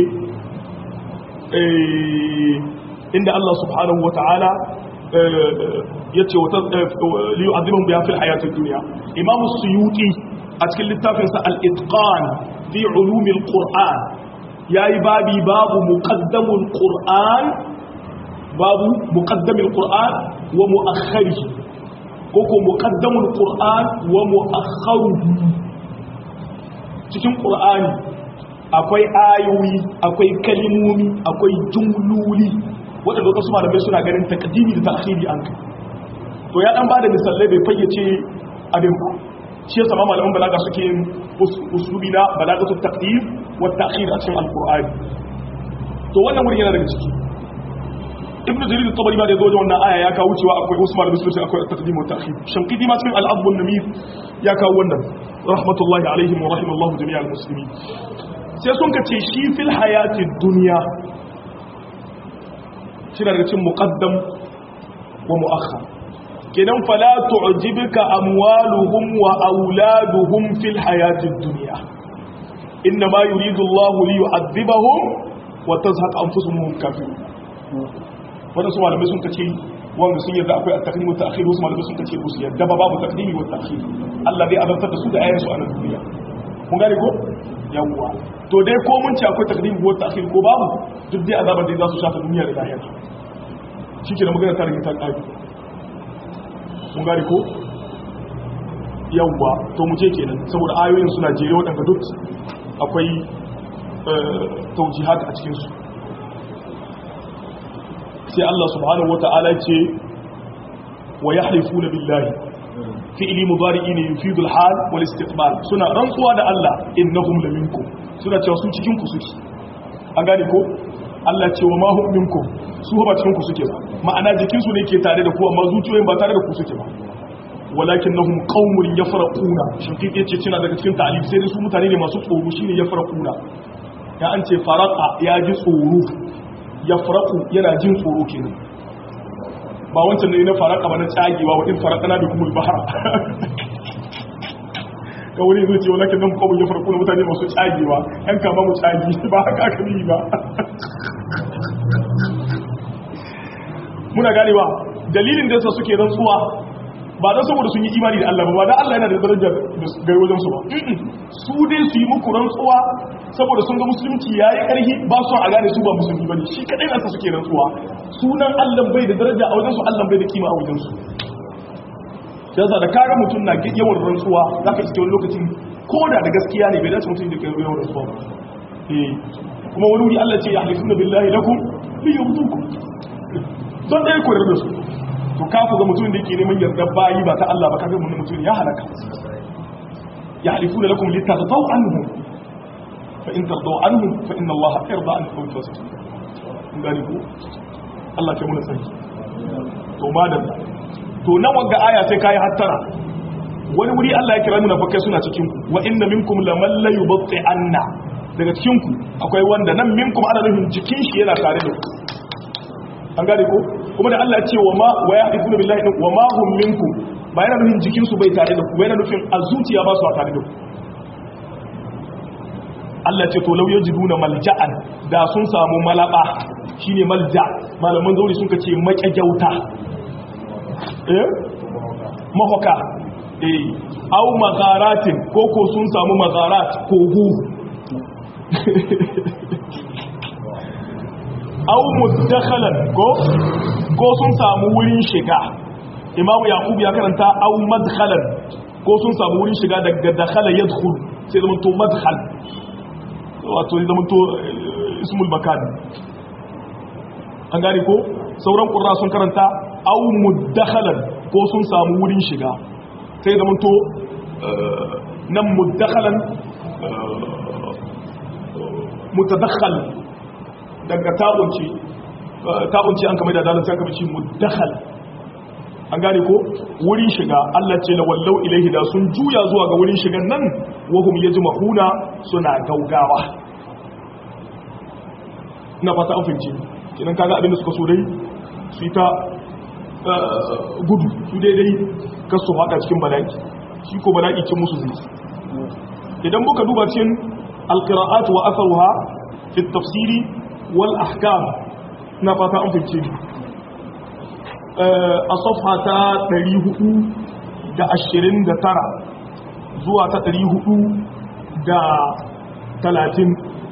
eh inda Allah subhanahu wataala yace wata li yu'adhibuhum biha fil hayatid dunya imam as-suyuti a cikin littafinsa al-itqan fi ulumil qur'an yayi babi babu muqaddamul qur'an babu muqaddamil qur'an wa muakhkharihi koko muqaddamul qur'an wa muakhkharuhu cikin qur'ani akwai ayoyi akwai kalimomi akwai jumloli wadanda wasu malamai suna ganin takdimi da ta'khiri an kai to ya dan bada misalai bai fayyace abin ba shi yasa ma malaman balaga suke yin usulubi na balagatul taqdim wa ta'khir a cikin alqur'ani to wannan wurin yana daga ciki ibnu jarir at-tabari ma da yazo wannan aya ya kawo cewa akwai wasu malamai sun ce akwai at-taqdim wa at-ta'khir shanqidi ma cikin al-adb an-namir ya kawo wannan rahmatullahi alaihim wa rahimallahu jami'al muslimin sai sun kace shi fil hayatid dunya shi daga cikin muqaddam wa mu'akhkhar kenan fala tu'jibka amwaluhum wa auladuhum fil hayatid dunya inma yuridu Allahu li yu'adhibahum wa tazhaq anfusuhum kafirun wannan su malamai sun kace wanda sun yarda akwai at-taqdim wa at-ta'khir wasu malamai sun kace musu yarda ba babu taqdimi wa ta'khir Allah zai azabtar da su da ayyansu a nan duniya kun gane ko yawwa to dai ko mun ci akwai taqdim wa ta'khir ko babu duk dai azabar da za su shafa duniya da lahira shike da magana ta rike ta kai kun gane ko yawwa to mu je kenan saboda ayoyin suna jere wadanda duk akwai tawjihat a cikin su sai Allah subhanahu wata'ala ce wa yahlifuna billahi fi'li mudari'in yufidu al-hal wal istiqbal suna rantsuwa da Allah innahum laminkum suna cewa su cikin ku suke an gane ko Allah ce wa ma hum minkum su ba cikin ku suke ba ma'ana jikin su ne ke tare da ku amma zuciyoyin ba tare da ku suke ba walakinnahum qaumun yafraquna shin kike ce cina daga cikin ta'alif sai su mutane ne masu tsoro shine yafraquna ya an ce faraqa ya ji tsoro yafraqu yana jin tsoro kenan ba wancan ne na faraka ba na tsagewa wa in farakana bi kumul bahar ka wani zai ce walakin nan qaumun yafraquna mutane masu tsagewa yan kama mu tsagi ba haka aka yi ba muna ganewa dalilin da yasa suke rantsuwa ba dan saboda sun yi imani da Allah ba ba dan Allah yana da daraja ga wajen su ba su dai su yi muku rantsuwa saboda sun ga musulunci yayi karhi ba su a gane su ba musulmi bane shi kadai nasa suke rantsuwa sunan Allah bai da daraja a wajen su Allah bai da kima a wajen su yasa da kaga mutun na yawan rantsuwa zaka ci wani lokacin koda da gaskiya ne bai dace mutun da ke yawan rantsuwa eh kuma wani wuri Allah ce ya halifuna billahi lakum li yurdukum don dai koyar da su to kafu ga mutum da yake neman yarda bayi ba ta Allah ba kaga mun mutum ya halaka ya halifuna lakum litaghdau anhum fa in taghdau anhum fa inna Allah yarda an qawmi fasiqin ngani ko Allah ke mun sani to madan to nan wanga aya sai kai hattara wani wuri Allah ya kira mu na fakai suna cikin ku wa inna minkum laman la yubti anna daga cikin ku akwai wanda nan minkum ana nufin jikin shi yana tare da ku an gane ko kuma da Allah ya ce wa ma wa ya'rifuna billahi wa ma hum minkum ba yana nufin jikin su bai tare da ku ba yana nufin a zuciya ba su tare da ku Allah ce to law yajiduna malja'an da sun samu malaba shine malja malaman zauri sun kace makyagyauta eh mahoka eh aw magaratin koko sun samu magarat kogu aw mudakhalan ko ko sun samu wurin shiga imamu yaqub ya karanta aw madkhalan ko sun samu wurin shiga daga dakhala yadkhul sai zaman to madkhal wato zaman to ismul makan an gane ko sauran qurra sun karanta aw mudakhalan ko sun samu wurin shiga sai zaman to nan mudakhalan mutadakhal daga tabunci tabunci an kamar da dalar sai kamar shi mudakhal an gane ko wurin shiga Allah ce la wallau ilaihi da sun juya zuwa ga wurin shigan nan wahum yajma'una suna gaugawa ina fata an fahimci kidan kaga abin da suka so dai su ta gudu su daidai kasu haka cikin bala'i shi ko bala'i cin musu zai idan muka duba cikin alqira'at wa atharuha fi at-tafsiri wal ahkam na fata an fice a safha ta ɗari hudu da ashirin da tara zuwa ta ɗari hudu da talatin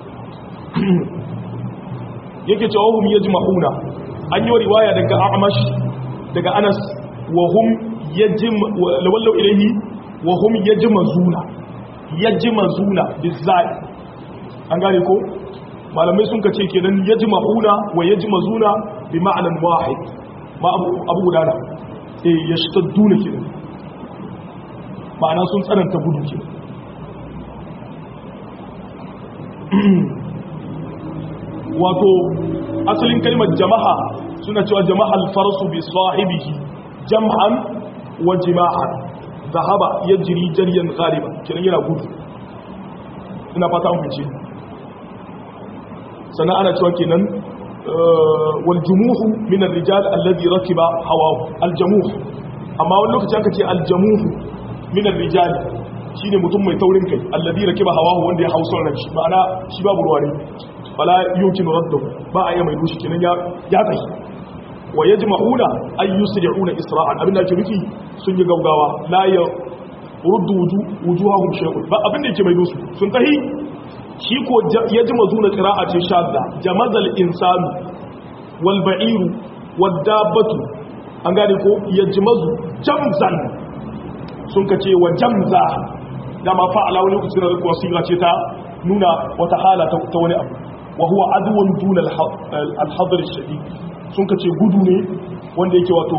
yake cewa hum yajma'una an yi riwaya daga Amash daga Anas wa hum yajma lawallu ilayhi wa hum yajmazuna yajmazuna bizai an gane ko malamai sun kace kenan yajma'una wa yajmazuna bi ma'anan wahid ma abu gudana eh yashtadduna kenan ma'ana sun tsananta gudu kenan wato asalin kalmar jama'a suna cewa jama'al farsu bi sahibihi jam'an wa jima'an zahaba yajri jaryan ghaliban kiran yana gudu ina fata an fice sannan ana cewa kenan wal jumuhu min ar-rijal alladhi rakiba hawahu al jamuh amma wani lokaci aka ce al jamuhu min ar-rijal shine mutum mai taurin kai alladhi rakiba hawahu wanda ya hausa ran shi ma'ana shi babu ruwa ne fala yumkin raddahu ba a yi mai dushi kenan ya ya tafi wa yajma'una ay yusri'una isra'an abinda ake nufi sun yi gaugawa la ya ruddu wujuhahum shay'un ba abinda yake mai dusu sun tahi shi ko yajmazuna qira'a ce shadda jamazal insanu wal ba'iru wad dabbatu an gane ko yajmazu jamzan sun kace wa jamza dama fa'ala wani lokacin da kuwa siga ce ta nuna wata hala ta wani abu wa huwa adwun duna al-hadr ash-shadid sun kace gudu ne wanda yake wato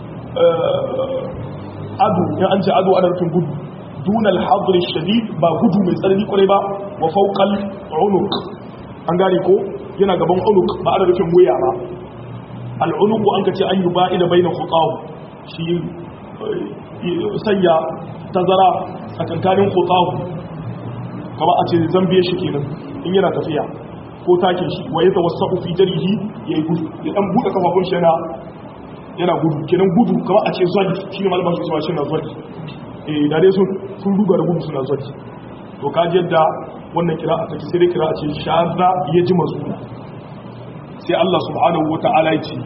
adu ya an ce adu ana rufin gudu duna al-hadr ash-shadid ba gudu mai tsanani kwarai ba wa fawqa al-unuq an gane ko yana gaban unuq ba ana rufin wuya ba al-unuq an kace an yuba'ida bayna khutaw shi sanya tazara a kankanin khutaw kama a ce zambiye shi kenan in yana tafiya ko take shi wa yata wasu fi jarihi yayi gudu ya dan bude kafafun shi yana yana gudu kenan gudu kamar a ce zali shine malaman su cewa shi na zali eh da dai sun sun duga da gudu suna zali to kaji yadda wannan kira'a take sai dai kira'a ce shadda yaji mazuna sai Allah subhanahu wataala ya ce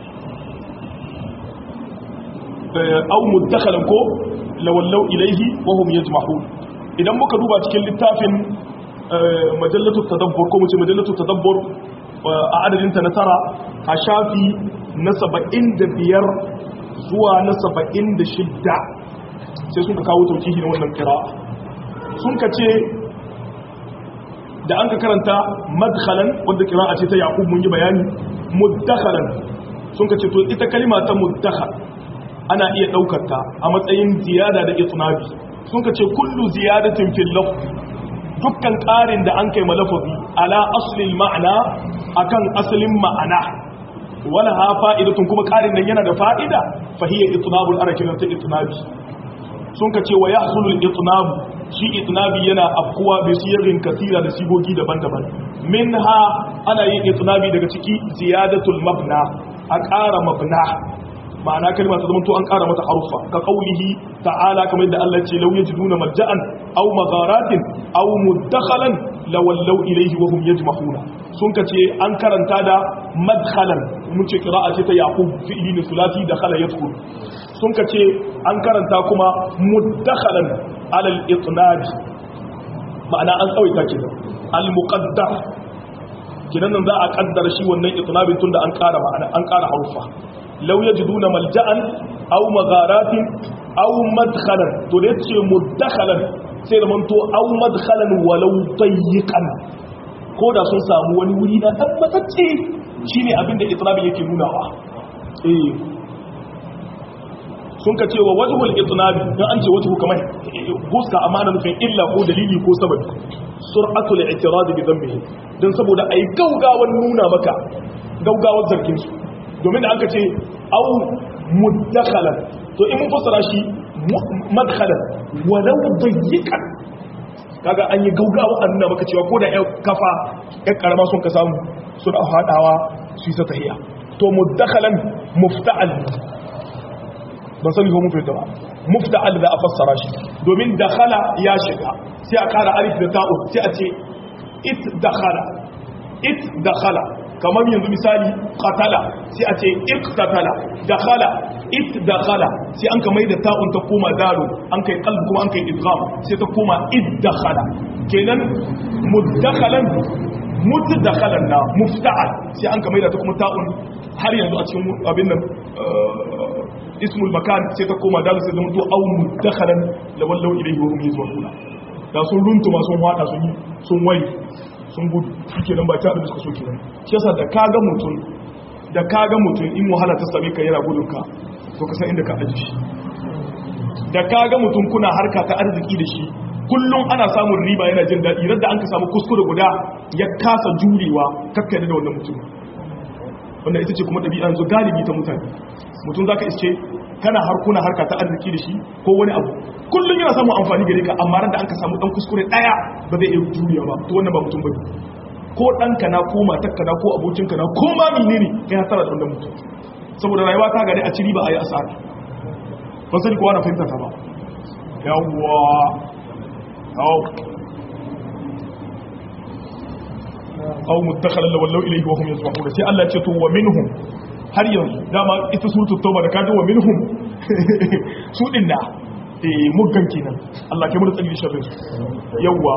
aw mudakhalan ko lawallau ilayhi wa hum yajma'un idan muka duba cikin littafin majallatu tadabbur ko muce majallatu tadabbur a adadin ta na tara a shafi na saba'in da biyar zuwa na saba'in da shida sai sun ka kawo taukihi na wannan qira'a sun ka ce da an ka karanta madkhalan wanda qira'a ce ta yaqub mun yi bayani mudakhalan sun ka ce to ita kalima ta mudakhal ana iya daukar ta a matsayin ziyada da itnabi sun ka ce kullu ziyadatin fil lafz dukkan ƙarin da an kai malafazi ala aslil ma'ana akan asalin ma'ana wala ha fa'idatun kuma ƙarin nan yana da fa'ida fa hiya itnabul arakin ta itnabi sun ka ce wa yahsulul itnab shi itnabi yana afkuwa bi siyarin kasira da sigogi daban-daban minha ana yin itnabi daga ciki ziyadatul mabna a ƙara mabna ma'ana kalma ta zamanto an ƙara mata harufa ka qaulihi ta'ala kamar yadda Allah ce law yajiduna malja'an aw magharatin aw mudakhalan lawallaw ilayhi wa hum yajmahuna sun kace an karanta da madkhalan mun ce qira'a ce ta yaqub fi'li ne sulati dakhala yadkhul sun kace an karanta kuma mudakhalan ala al-itnad ma'ana an tsawaita kidan al-muqaddar kidan nan za a kaddara shi wannan itnabin tunda an ƙara ma'ana an ƙara harufa law yajiduna malja'an aw magharatin aw madkhalan to da yace mudakhalan sai da manto aw madkhalan walau tayyiqan ko da sun samu wani wuri na tabbatacce shine abin da itnabi yake nunawa eh sun ka cewa wajhul itnabi dan an ce wajhu kamar guska amana nufin illa ko dalili ko sababi sur'atul i'tirad bi dhanbihi dan saboda ai gaugawan nuna maka gaugawar zargin su domin da aka ce au mudakhalan to in mun fassara shi madkhalan walau dayyiqan kaga an yi gaugawa an nuna maka cewa ko da ƴan kafa ƴan karama sun ka samu suna hadawa su yi tahiyya to mudakhalan mufta'al ban sani ko mun fahimta ba mufta'al da a fassara shi domin dakhala ya shiga sai a kara alif da ta'u sai a ce it dakhala it dakhala kamar yanzu misali qatala sai a ce iqtatala dakhala it dakhala sai an ka mai da ta'un ta koma dalu an kai qalb kuma an kai idgham sai ta koma id dakhala kenan mudakhalan mudakhalan na mufta'al sai an ka mai da ta kuma ta'un har yanzu a cikin abin nan ismul makan sai ta koma dalu sai zama to au mudakhalan lawallau ilayhi wa hum yazmahuna da sun runtuma sun hada sun yi sun wai sun gudu shike nan ba ta abin da suka so kenan shi yasa da kaga mutum da kaga mutum in wahala ta same ka yana gudun ka to ka san inda ka aje shi da kaga mutum kuna harka ta arziki da shi kullum ana samun riba yana jin daɗi radda an ka samu kuskure guda ya kasa jurewa kakkare da wannan mutum wanda ita ce kuma ɗabi'a yanzu galibi ta mutane. Mutum za ka iske kana harkuna harka ta arziki da shi ko wani abu kullum yana samun amfani gare ka, amma ran da an ka samu ɗan kuskure ɗaya ba zai iya juriya ba, to wannan ba mutum ba ko ɗanka na ko matarka na ko abokinka na ko ma mene ne kai hasara da wannan mutum, saboda rayuwa ta gari a ci riba a yi asara. ba sani kowa na fahimta ta ba. yawwa yau aw muttakhalan law law ilayhi wa hum yasma'un, sai Allah ya ce to wa minhum, har yanzu dama ita suratul tauba da kaji wa minhum su din da eh muggan kenan Allah ke mu da tsari sharri. Yawwa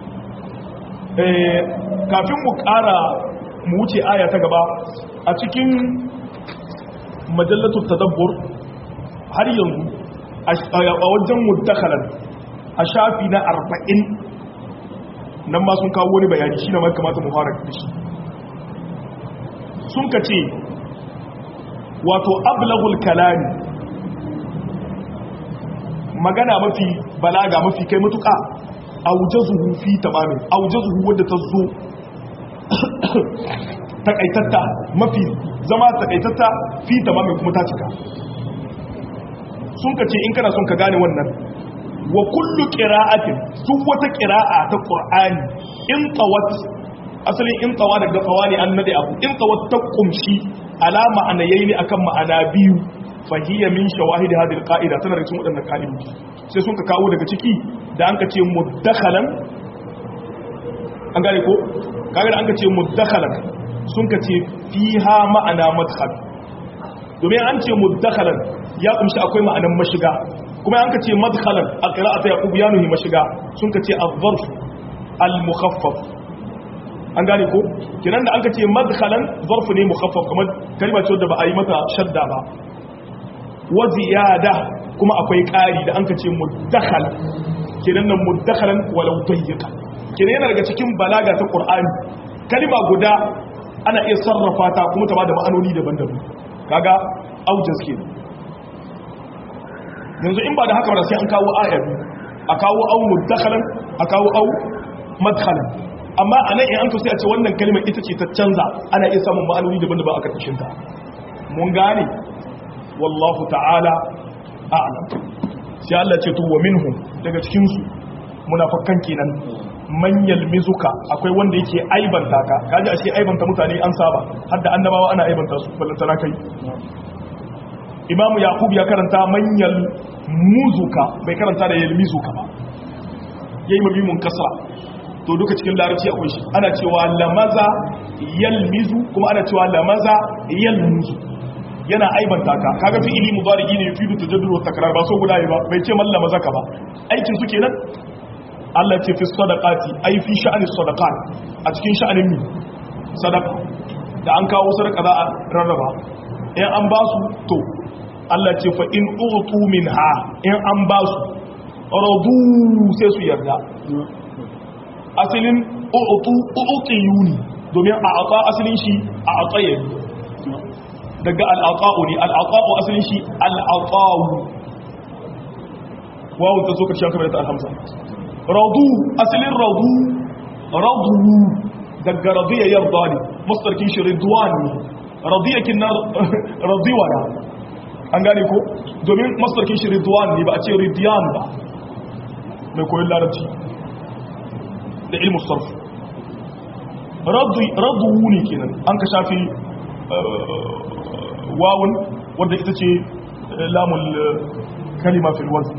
eh kafin mu ƙara mu wuce aya ta gaba a cikin majallatul tadabbur har yanzu a wajen muttakhalan a shafi na arba'in nan ma sun kawo wani bayani shi na mai kamata mu fara da shi. sun ka ce wato ablagul kalami, magana mafi balaga mafi kai matuka, aujazuhu fi tamamin, aujazuhu wadda ta zo takaitatta mafi zama takaitatta fi tamamin kuma ta cika. sun ka ce in kana son ka gane wannan, wa kullu qira'atin, duk wata qira'a ta Qur'ani in tawat, asalin in tawa daga tsawani an nade abu, in tawat ta kumshi ala ma'anayi akan ma'ana biyu, fa hiya min shawahid hadhihi alqa'ida, tana da cikin wadannan kalmomi. sai sun ka kawo daga ciki da an ka ce muddakhalan, an gane ko kaga da an ka ce muddakhalan sun ka ce fiha ma'ana madkhal, domin an ce muddakhalan ya kumshi akwai ma'anan mashiga, kuma an ka ce madkhalan a qira'ata yaqub ya nuhi mashiga, sun ka ce az-zarf al-mukhaffaf, an gane ko kinan da an ka ce madkhalan zarf ne mukhaffaf, kamar kalma ce wadda ba a yi mata shadda ba. wa ziyada kuma akwai ƙari da an ka ce muddakhal, kinan nan muddakhalan walau dayyiqa, kinan yana daga cikin balaga ta Qur'ani, kalma guda ana iya sarrafa ta kuma ta bada ma'anoni daban-daban, kaga aujaz kenan. yanzu in ba da haka ba sai an kawo aya biyu, a kawo au muddakhalan a kawo au madkhalan, amma anan in an to sai a ce wannan kalmar ita ce ta canza, ana iya samun ma'anoni daban-daban a karkashin ta. mun gane wallahu ta'ala a'lam. sai Allah ce to wa minhum, daga cikin su munafikan kenan, man yalmizuka, akwai wanda yake aibanta ka, kaji ashe aibanta mutane an saba, har da annabawa ana aibanta su ballantana kai. imamu yaqub ya karanta manyal muzuka, bai karanta da yalmizuka ba, yayi mabimun kasra. to duka cikin larabci akwai shi, ana cewa lamaza yalmizu kuma ana cewa lamaza yalmuzu, yana aibanta ka. kaga fi'ili mudari ne yufidu tajaddud wa takrar, ba so guda ba, bai ce mallama zaka ba, aikin su kenan. Allah ce fi sadaqati, ai fi sha'ani sadaqat, a cikin sha'anin mi sadaqa, da an kawo sadaqa za a rarraba, in an ba su to Allah ce fa in utu minha, in an ba su radu sai su yarda. asalin utu utiyuni, domin a ata asalin shi a ataye daga al-ata'u ne, al-ata'u asalin shi al-ata'u, wawu ta zo ka shaka da al-hamza. radu asalin radu radu daga radiya yarda ne, masdarkin shi ridwan ne, radiya kin radiwana, an gane ko domin masdarkin shi ridwan ne, ba a ce ridiyan ba, mai koyon larabci da ilmu sarf. radu ne kenan, an ka shafi wawun wadda ita ce lamul kalima fil wazn.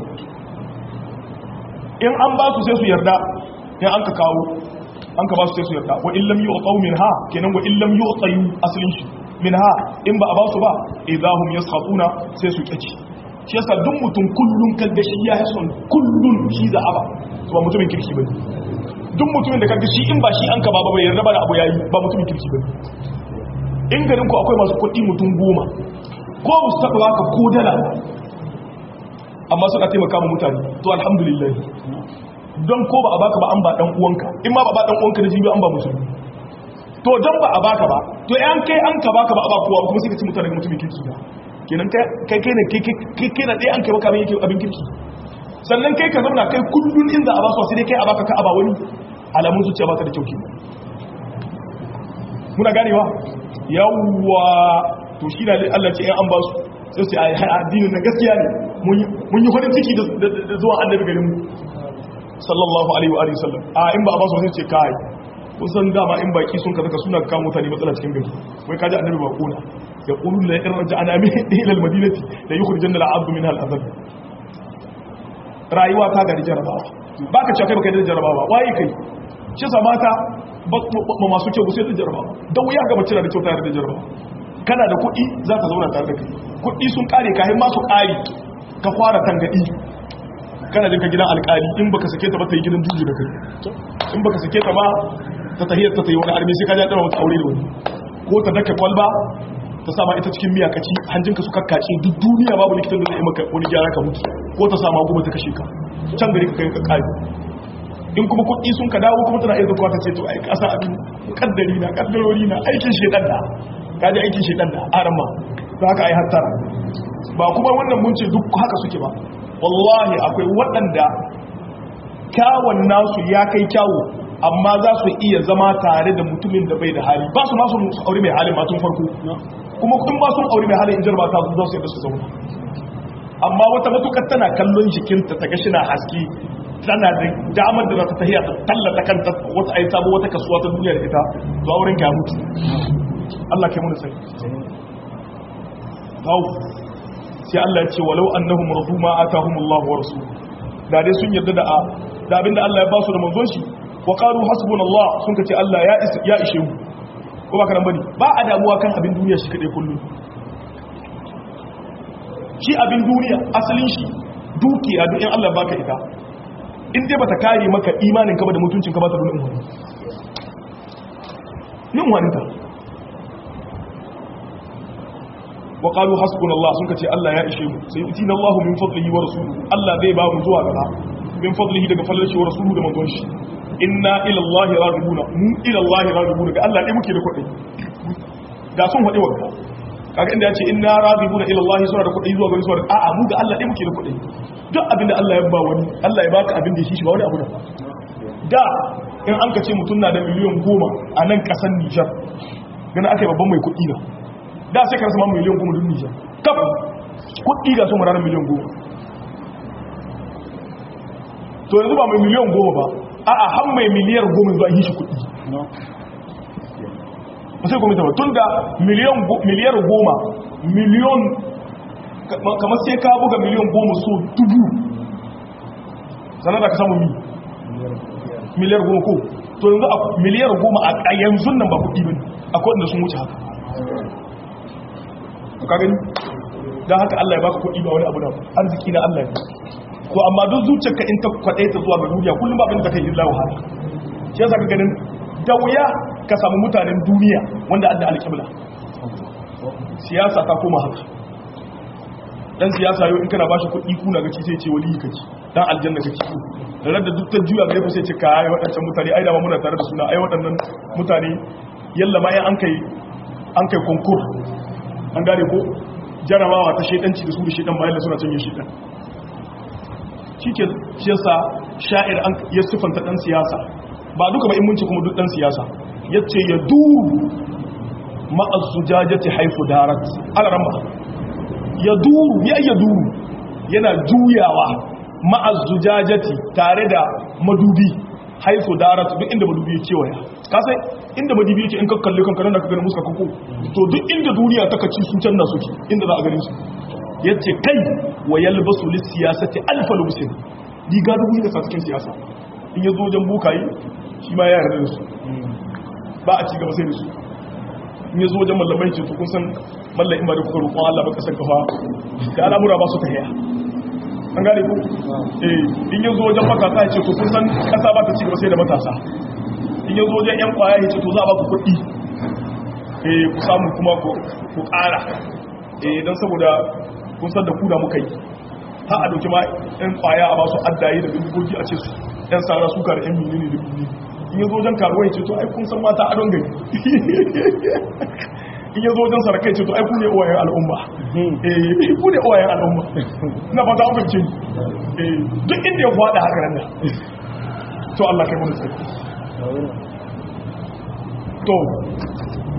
in an ba su sai su yarda, in an ka kawo an ka ba su sai su yarda. wa illam yu'tau minha, kenan wa illam yu'tayu aslin shi minha, in ba a ba su ba idahum yaskhatuna, sai su kici. shi yasa duk mutum kullun kaga shi ya son kullun shi za a ba, ba mutumin kirki bane. duk mutumin da kaga shi in ba shi an ka ba ba bai yarda ba da abu yayi, ba mutumin kirki bane. in garin ku akwai masu kuɗi mutum goma, ko su taɓa baka ko dala, amma suka taimaka ma mutane, to alhamdulillah. don ko ba a baka ba an ba dan uwanka, in ma ba ba dan uwanka da jibi an ba musulmi. to don ba a baka ba, to yan kai an ka baka ba a ba kowa kuma sai ka ci mutane mutumin kirki ba, kenan kai kai ne kai kai na ɗaya an kai baka abin yake abin kirki. sannan kai ka zauna kai kullun inda a ba su sai dai kai a baka ka a ba wani, alamun zuciya ba ta da kyau kenan. muna ganewa yawwa to shi da Allah ce in an ba su sai su ai addinin na gaskiya ne mun yi farin ciki da zuwa annabi garin mu sallallahu alaihi wa alihi wasallam a in ba a ba su sai ce kai kun san dama in baki sun kaza suna kawo mutane matsala cikin gari wai kaji annabi ba kuna ya qulu la in raja'na min ila al-madinati la yukhrijanna al-'abd minha al-adhab rayuwa ta gari jarabawa baka cewa kai baka da jarabawa waye kai shi sa mata ba masu kyau sai da jarabawa dan wuya ga mace da kyau tare da jarabawa kana da kuɗi za ka zauna tare da kai kuɗi sun kare kayan ma su kare ka fara tangadi kana jinka gidan alƙali in baka sake ta ba ta yi gidan juju da kai in baka sake ta ba ta tahiyar ta ta yi wani armi sai ka ja ɗara wata aure da wani ko ta daka kwalba ta sama ita cikin miya kaci hanjinka su kakkace duk duniya babu likitan da zai maka wani gyara ka mutu ko ta sama goma ta kashe ka can gari ka kai ka kare in kuma kuɗi sun ka dawo kuma tana iya zuwa ta ce to ai kasa abin kaddari na kaddarori na aikin shedan da kaji aikin shedan da arama to haka ai hattara ba kuma wannan mun ce duk haka suke ba wallahi akwai waɗanda kyawun nasu ya kai kyawu amma za su iya zama tare da mutumin da bai da hali ba su masu aure mai halin matun farko kuma kun ba sun aure mai halin in jarba ta za su yadda su zauna amma wata matukar tana kallon jikinta ta gashi na haske tana da damar da za ta tahiya ta tallata kanta wata ai sabo wata kasuwa ta duniya da ita to auren ka mutu Allah kai mun sai hau sai Allah ya ce walau annahum radu ma atahumullahu wa rasuluhu da dai sun yarda da da abinda Allah ya ba su da manzon shi wa qalu hasbunallah sun kace Allah ya ya ishe mu ko ba karan bane ba a damuwa kan abin duniya shi kadai kullum shi abin duniya asalin shi dukiya duk in Allah baka ita in dai bata kare maka imanin ka ba da mutuncin ka ba ta dole mu nin wanda wa qalu hasbunallah sun kace Allah ya ishe mu sai utina Allah min fadlihi wa rasuluhu Allah zai ba mu zuwa gaba min fadlihi daga fadlihi wa rasuluhu da manzon shi inna ila Allah raghibuna mu ila Allah raghibuna ga Allah dai muke da kudi da sun hade wanka kaga inda yace inna raghibuna ila Allah sura da kudi zuwa ga sura a'a mu ga Allah dai muke da kudi duk abinda Allah ya ba wani Allah ya baka abin da shi shi ba wani abu da da in an kace mutun na da miliyan goma a nan kasan Niger gana akai babban mai kudi da da sai ka rasa miliyan goma dun Niger kaf kudi ga su mu ranar miliyan goma to yanzu ba mai miliyan goma ba a'a har mai miliyar goma zuwa yi shi kudi ba sai goma ta ba tun da miliyar goma miliyon kamar sai ka buga miliyan goma so dubu sanar da ka samu mi miliyar goma ko to yanzu a miliyar goma a yanzu nan ba kudi ba ne akwai wanda sun wuce haka ka gani don haka Allah ya baka kudi ba wani abu da arziki na Allah ne ko amma duk zuciyarka in ta kwaɗe ta zuwa ga duniya kullum ba abin da kai illa wahala shi yasa ka ganin da wuya ka samu mutanen duniya wanda adda alƙibla siyasa ta koma haka dan siyasa yau in kana bashi kuɗi kuna ga ci sai ce wali kake dan aljanna kake da radda duk ta juya ga sai ce kai waɗannan mutane ai da muna tare da suna ai waɗannan mutane yalla ma ai an kai an kai konkur an gane ko jarabawa ta shedanci da su da shedan bayan da suna canje shedan shike shi yasa sha'ir an ya sifanta dan siyasa ba duka ba in mun ci kuma duk dan siyasa yace ya duru ma az-zujajati haythu darat al-ramba ya duru ya ya duru yana juyawa ma az-zujajati tare da madubi haythu darat duk inda madubi yake waya ka sai inda madubi yake in ka kalle kanka nan da ka ga muska kako to duk inda duniya ta kaci su canna suke inda za a gare su yace kai wa yalbasu lis siyasati alfa lubsin diga dubu ne sa cikin siyasa in yazo wajen bukayi shi ma ya yarda da su ba a ci gaba sai da su in yazo wajen mallamai ce to kun san mallan in ba da kuka roƙon Allah ba kasan kafa ga al'amura ba su tahiya an gane ku eh in yazo wajen matasa ce to kun san kasa ba ta ci gaba sai da matasa in yazo wajen yan kwaya ce to za a ba ku kuɗi eh ku samu kuma ku ƙara eh dan saboda kun san da kuda muka yi ha a dauki ma ɗan kwaya a basu addaye da bindigogi a ce su ɗan sara suka da ɗan milini da milini in yi zojen karuwa ya ce to ai kun san mata adon gari in yi zojen sarakai ce to ai ku ne uwayen al'umma eh ku ne uwayen al'umma na fata an fahimce eh duk inda ya faɗa haka nan to Allah kai mun sai to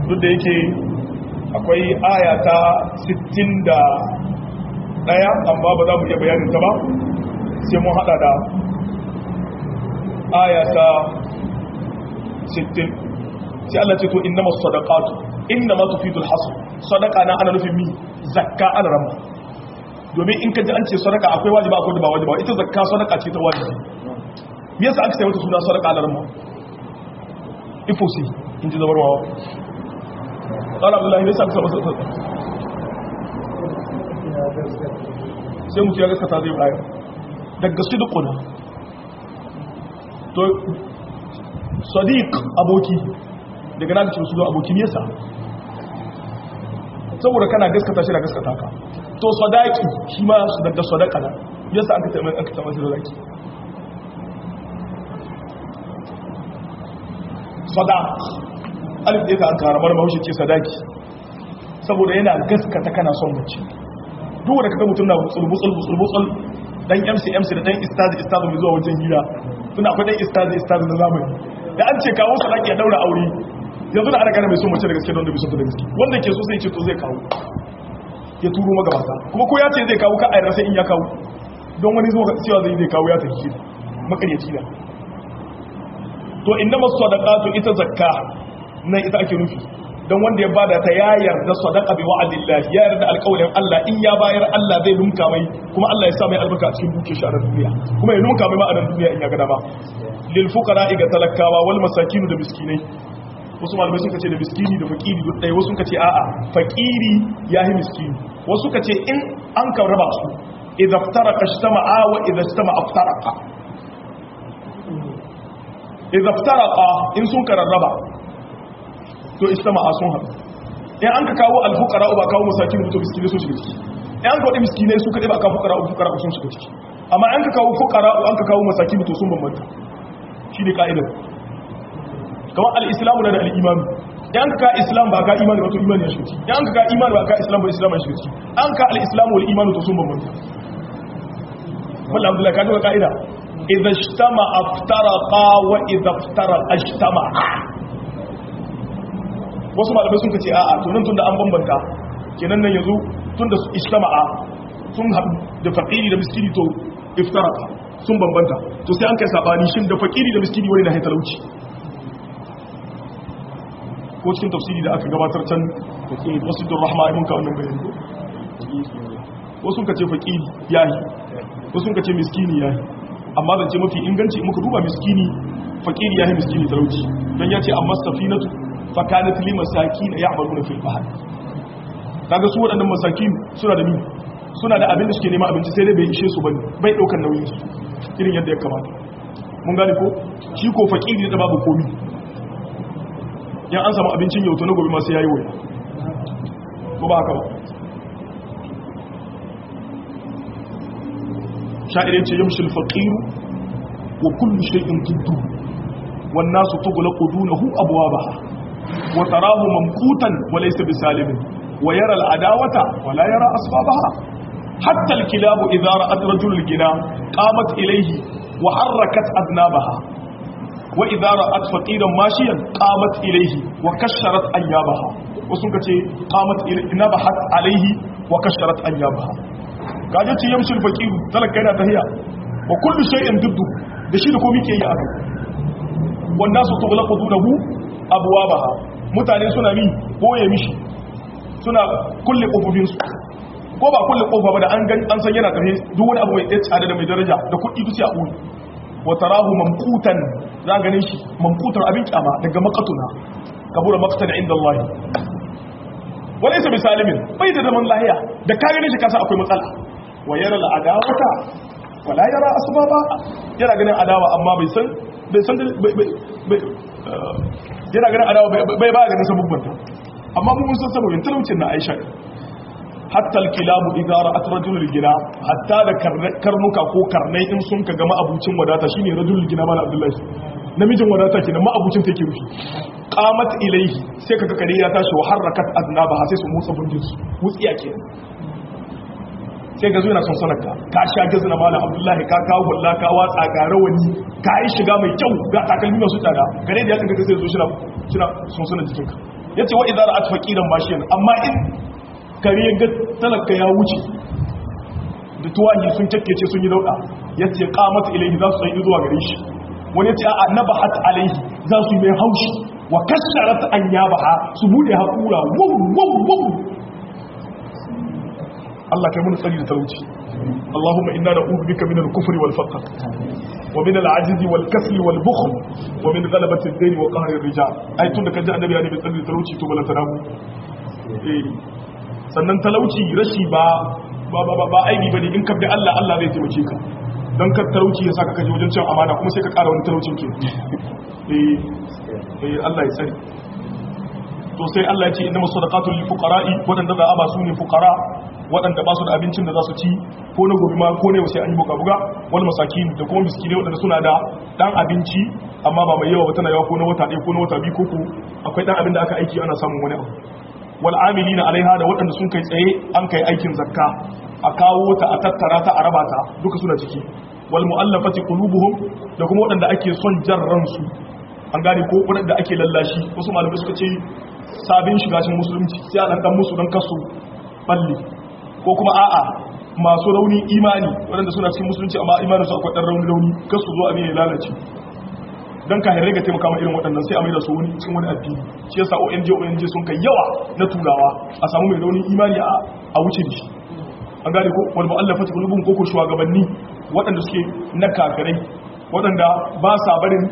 duk da yake akwai aya ta sittin da ɗaya amma ba za mu iya bayanin ta ba sai mun hada da aya ta sittin sai Allah ce to innamas sadaqatu innama tufidul hasr sadaqa na ana nufin mi zakka ana ramma domin in ka ji an ce sadaka akwai wajiba akwai da ba wajiba ita zakka sadaka ce ta wajibi me yasa aka sai wata suna sadaka ana ramma ifosi in ji zabarwa qala abdullahi ne sa aka saba sai mutu ya gaskata zai bayar daga sidquna to sadiq aboki daga nan cikin su aboki ne yasa saboda kana gaskata shi da gaskata ka to sadaki shi ma su daga sadaka na yasa aka taimaka aka taimaka sadaki sadaq alif da ka karamar bahaushe ce sadaki saboda yana gaskata kana son mace duk wanda kaga mutum na bulbul bulbul dan M C M C da dan istaz istaz mai zuwa wajen hira tunda akwai dan istaz istaz na zamani da an ce kawo sadaki ya daura aure yanzu da ana gane mai son mace da gaske don da bai son ta da gaske wanda ke so sai ce to zai kawo ya turo magabata kuma ko ya ce zai kawo ka a yarda sai in ya kawo don wani zuwa cewa zai zai kawo ya tafi makaryaci na to innama sadaqatu ita zakka nan ita ake nufi don wanda ya bada ta ya yarda sadaqa bi wa'dillahi ya yarda alƙawarin Allah in ya bayar Allah zai lumka mai kuma Allah ya sa mai albarka a cikin duke shi a duniya kuma ya lumka mai ma a duniya in ya ga dama lil fuqara ga talakawa wal masakin da miskinai wasu malamai suka ce da miskini da fakiri duk ɗaya wasu suka ce a'a fakiri ya yi miskini wasu suka ce in an ka raba su idza iftaraka ijtama'a wa idza ijtama'a iftaraqa idza iftaraqa in sun ka rarraba to ijtama'a sun haɗu in an ka kawo alfuqara ba kawo masakin to miskini sun shiga ciki in an ka wadi miskinai su kadai ba kawo fuqara fuqara sun shiga ciki amma an ka kawo fuqara an ka kawo masakin to sun bambanta shi ne ka'idar kamar al'islamu na da al'imanu yan ka islam ba ka imani wato imani ya shiga yan ka imani ba ka islam ba islam ya shiga an ka al'islamu wal imanu to sun bambanta wallah abdullahi ka duka ka'ida idza ijtama aftaraqa wa idza iftaraqa ijtama wasu malamai sun kace a'a to nan tunda an bambanta kenan nan yanzu tunda ijtama'a sun haɗu da faqiri da miskini to iftaraqa sun bambanta to sai an kai sabani shin da faqiri da miskini wani na haitalauci ko cikin tafsiri da aka gabatar can masjidul rahma ibn ka wannan bayani wasu ka ce faqiri yayi wasu ka ce miskini yayi amma zance mafi inganci muka duba miskini faqiri yayi miskini talauci dan yace amma safinatu fa kanat li masakin ya'maluna fil bahr kaga su wadannan masakin suna da ni suna da abin da suke nema abinci sai dai bai ishe su bane bai daukar nauyin su irin yadda ya kamata mun gane ko shi ko faqiri da babu komi yan an samu abincin yau to na gobe masu yayi waya ko ba haka ba sha'irin ce yamshil faqiru wa kullu shay'in tuddu wan nasu tughlaqu dunahu abwabaha wa tarahu mamqutan wa laysa bisalimin wa yara al'adawata wa la yara asbabaha hatta al-kilabu idha ra'at rajul al-gina qamat ilayhi wa harrakat adnabaha وإذا رأت فقيرا ماشيا قامت إليه وكشرت أنيابها وسنك قامت إليه نبحت عليه وكشرت أنيابها قاعدة يمشي الفقير تلك كينا تهيا وكل شيء ضده دشيد كومي كي يأكل والناس تغلق دونه أبوابها متعني سنة مين هو يمشي سنة كل قفوفين ko ba kulle kofa ba da an gan an san yana tafe duk wani abu mai tsada da mai daraja da kuɗi duk sai a ɓoye wa tarahu mamqutan za ganin shi mamqutan abin kyama daga maqatuna kabura maqtan inda Allah walaysa bisalimin bai da zaman lahiya da ka ganin shi kasa akwai matsala wa yara al'adawata wala yara asbaba yana ganin adawa amma bai san bai san bai yana ganin adawa bai ba ganin sabubbanta amma mun san saboda talaucin na Aisha hatta alkilabu idza ra'at rajulul gina hatta da karnuka ko karnai in sun ka ga ma'abucin wadata shine rajulul gina mala abdullahi namijin wadata kenan ma'abucin take rufi qamat ilayhi sai kaga kare ya tashi wa harakat aznabaha sai su motsa bundin su wutsiya kenan sai ga zuwa son sanaka ka sha gazna mala abdullahi ka kawo gulla ka watsa ga rawani ka yi shiga mai kyau ga takalmi masu tsada kare da ya kanka sai zo shi na shi na son sanan jikinka yace wa idza ra'at faqiran mashiyan amma in kare ga talaka ya wuce da tuwahi sun kekkece sun yi dauda yace qamat ilayhi za su yi zuwa gare shi wani yace a nabahat alayhi za su yi mai haushi wa kasharat an yabaha su bude hakura wow wow wow Allah kai mun tsari da talauci Allahumma inna na'udhu bika min al-kufri wal faqr wa min al-'ajzi wal kasli wal bukhl wa min ghalabati ad-dayn wa qahri ar-rijal ai tun da kaji annabi ya ne tsari da talauci to bala taramu eh sannan talauci rashi ba ba ba ba aibi bane in ka bi Allah Allah zai taimake ka dan ka talauci ya saka kaje wajen cin amana kuma sai ka ƙara wani talaucin ke eh eh Allah ya sani to sai Allah ya ce innamas sadaqatu lil fuqara'i wadanda za a ba su ne fuqara wadanda ba su da abincin da za su ci ko na gobe ma ko ne sai an yi buga buga wal masakin da kuma miskine wadanda suna da dan abinci amma ba mai yawa ba tana yawa ko na wata ɗaya ko na wata biyu ko ko akwai dan abin da aka aiki ana samun wani abu wal amilina alaiha da wadanda sun kai tsaye an kai aikin zakka a kawo ta a tattara ta a raba ta duka suna ciki wal mu'allafati qulubuhum da kuma wadanda ake son jarran su an gane ko wadanda ake lallashi wasu malamai suka ce sabin shiga cikin musulunci sai a dan musu dan kasu balli ko kuma a'a masu rauni imani wadanda suna cikin musulunci amma imanin su akwai dan rauni rauni kasu zo abin ya lalace dan ka hare ga taimaka ma irin waɗannan sai a mai da su wani cikin wani addini shi yasa O N G O N G sun kai yawa na turawa a samu mai rauni imani a wuce da shi an gane ko wal mu'allafati qulubuhum ko ko shugabanni waɗanda suke na kafirai waɗanda ba sa barin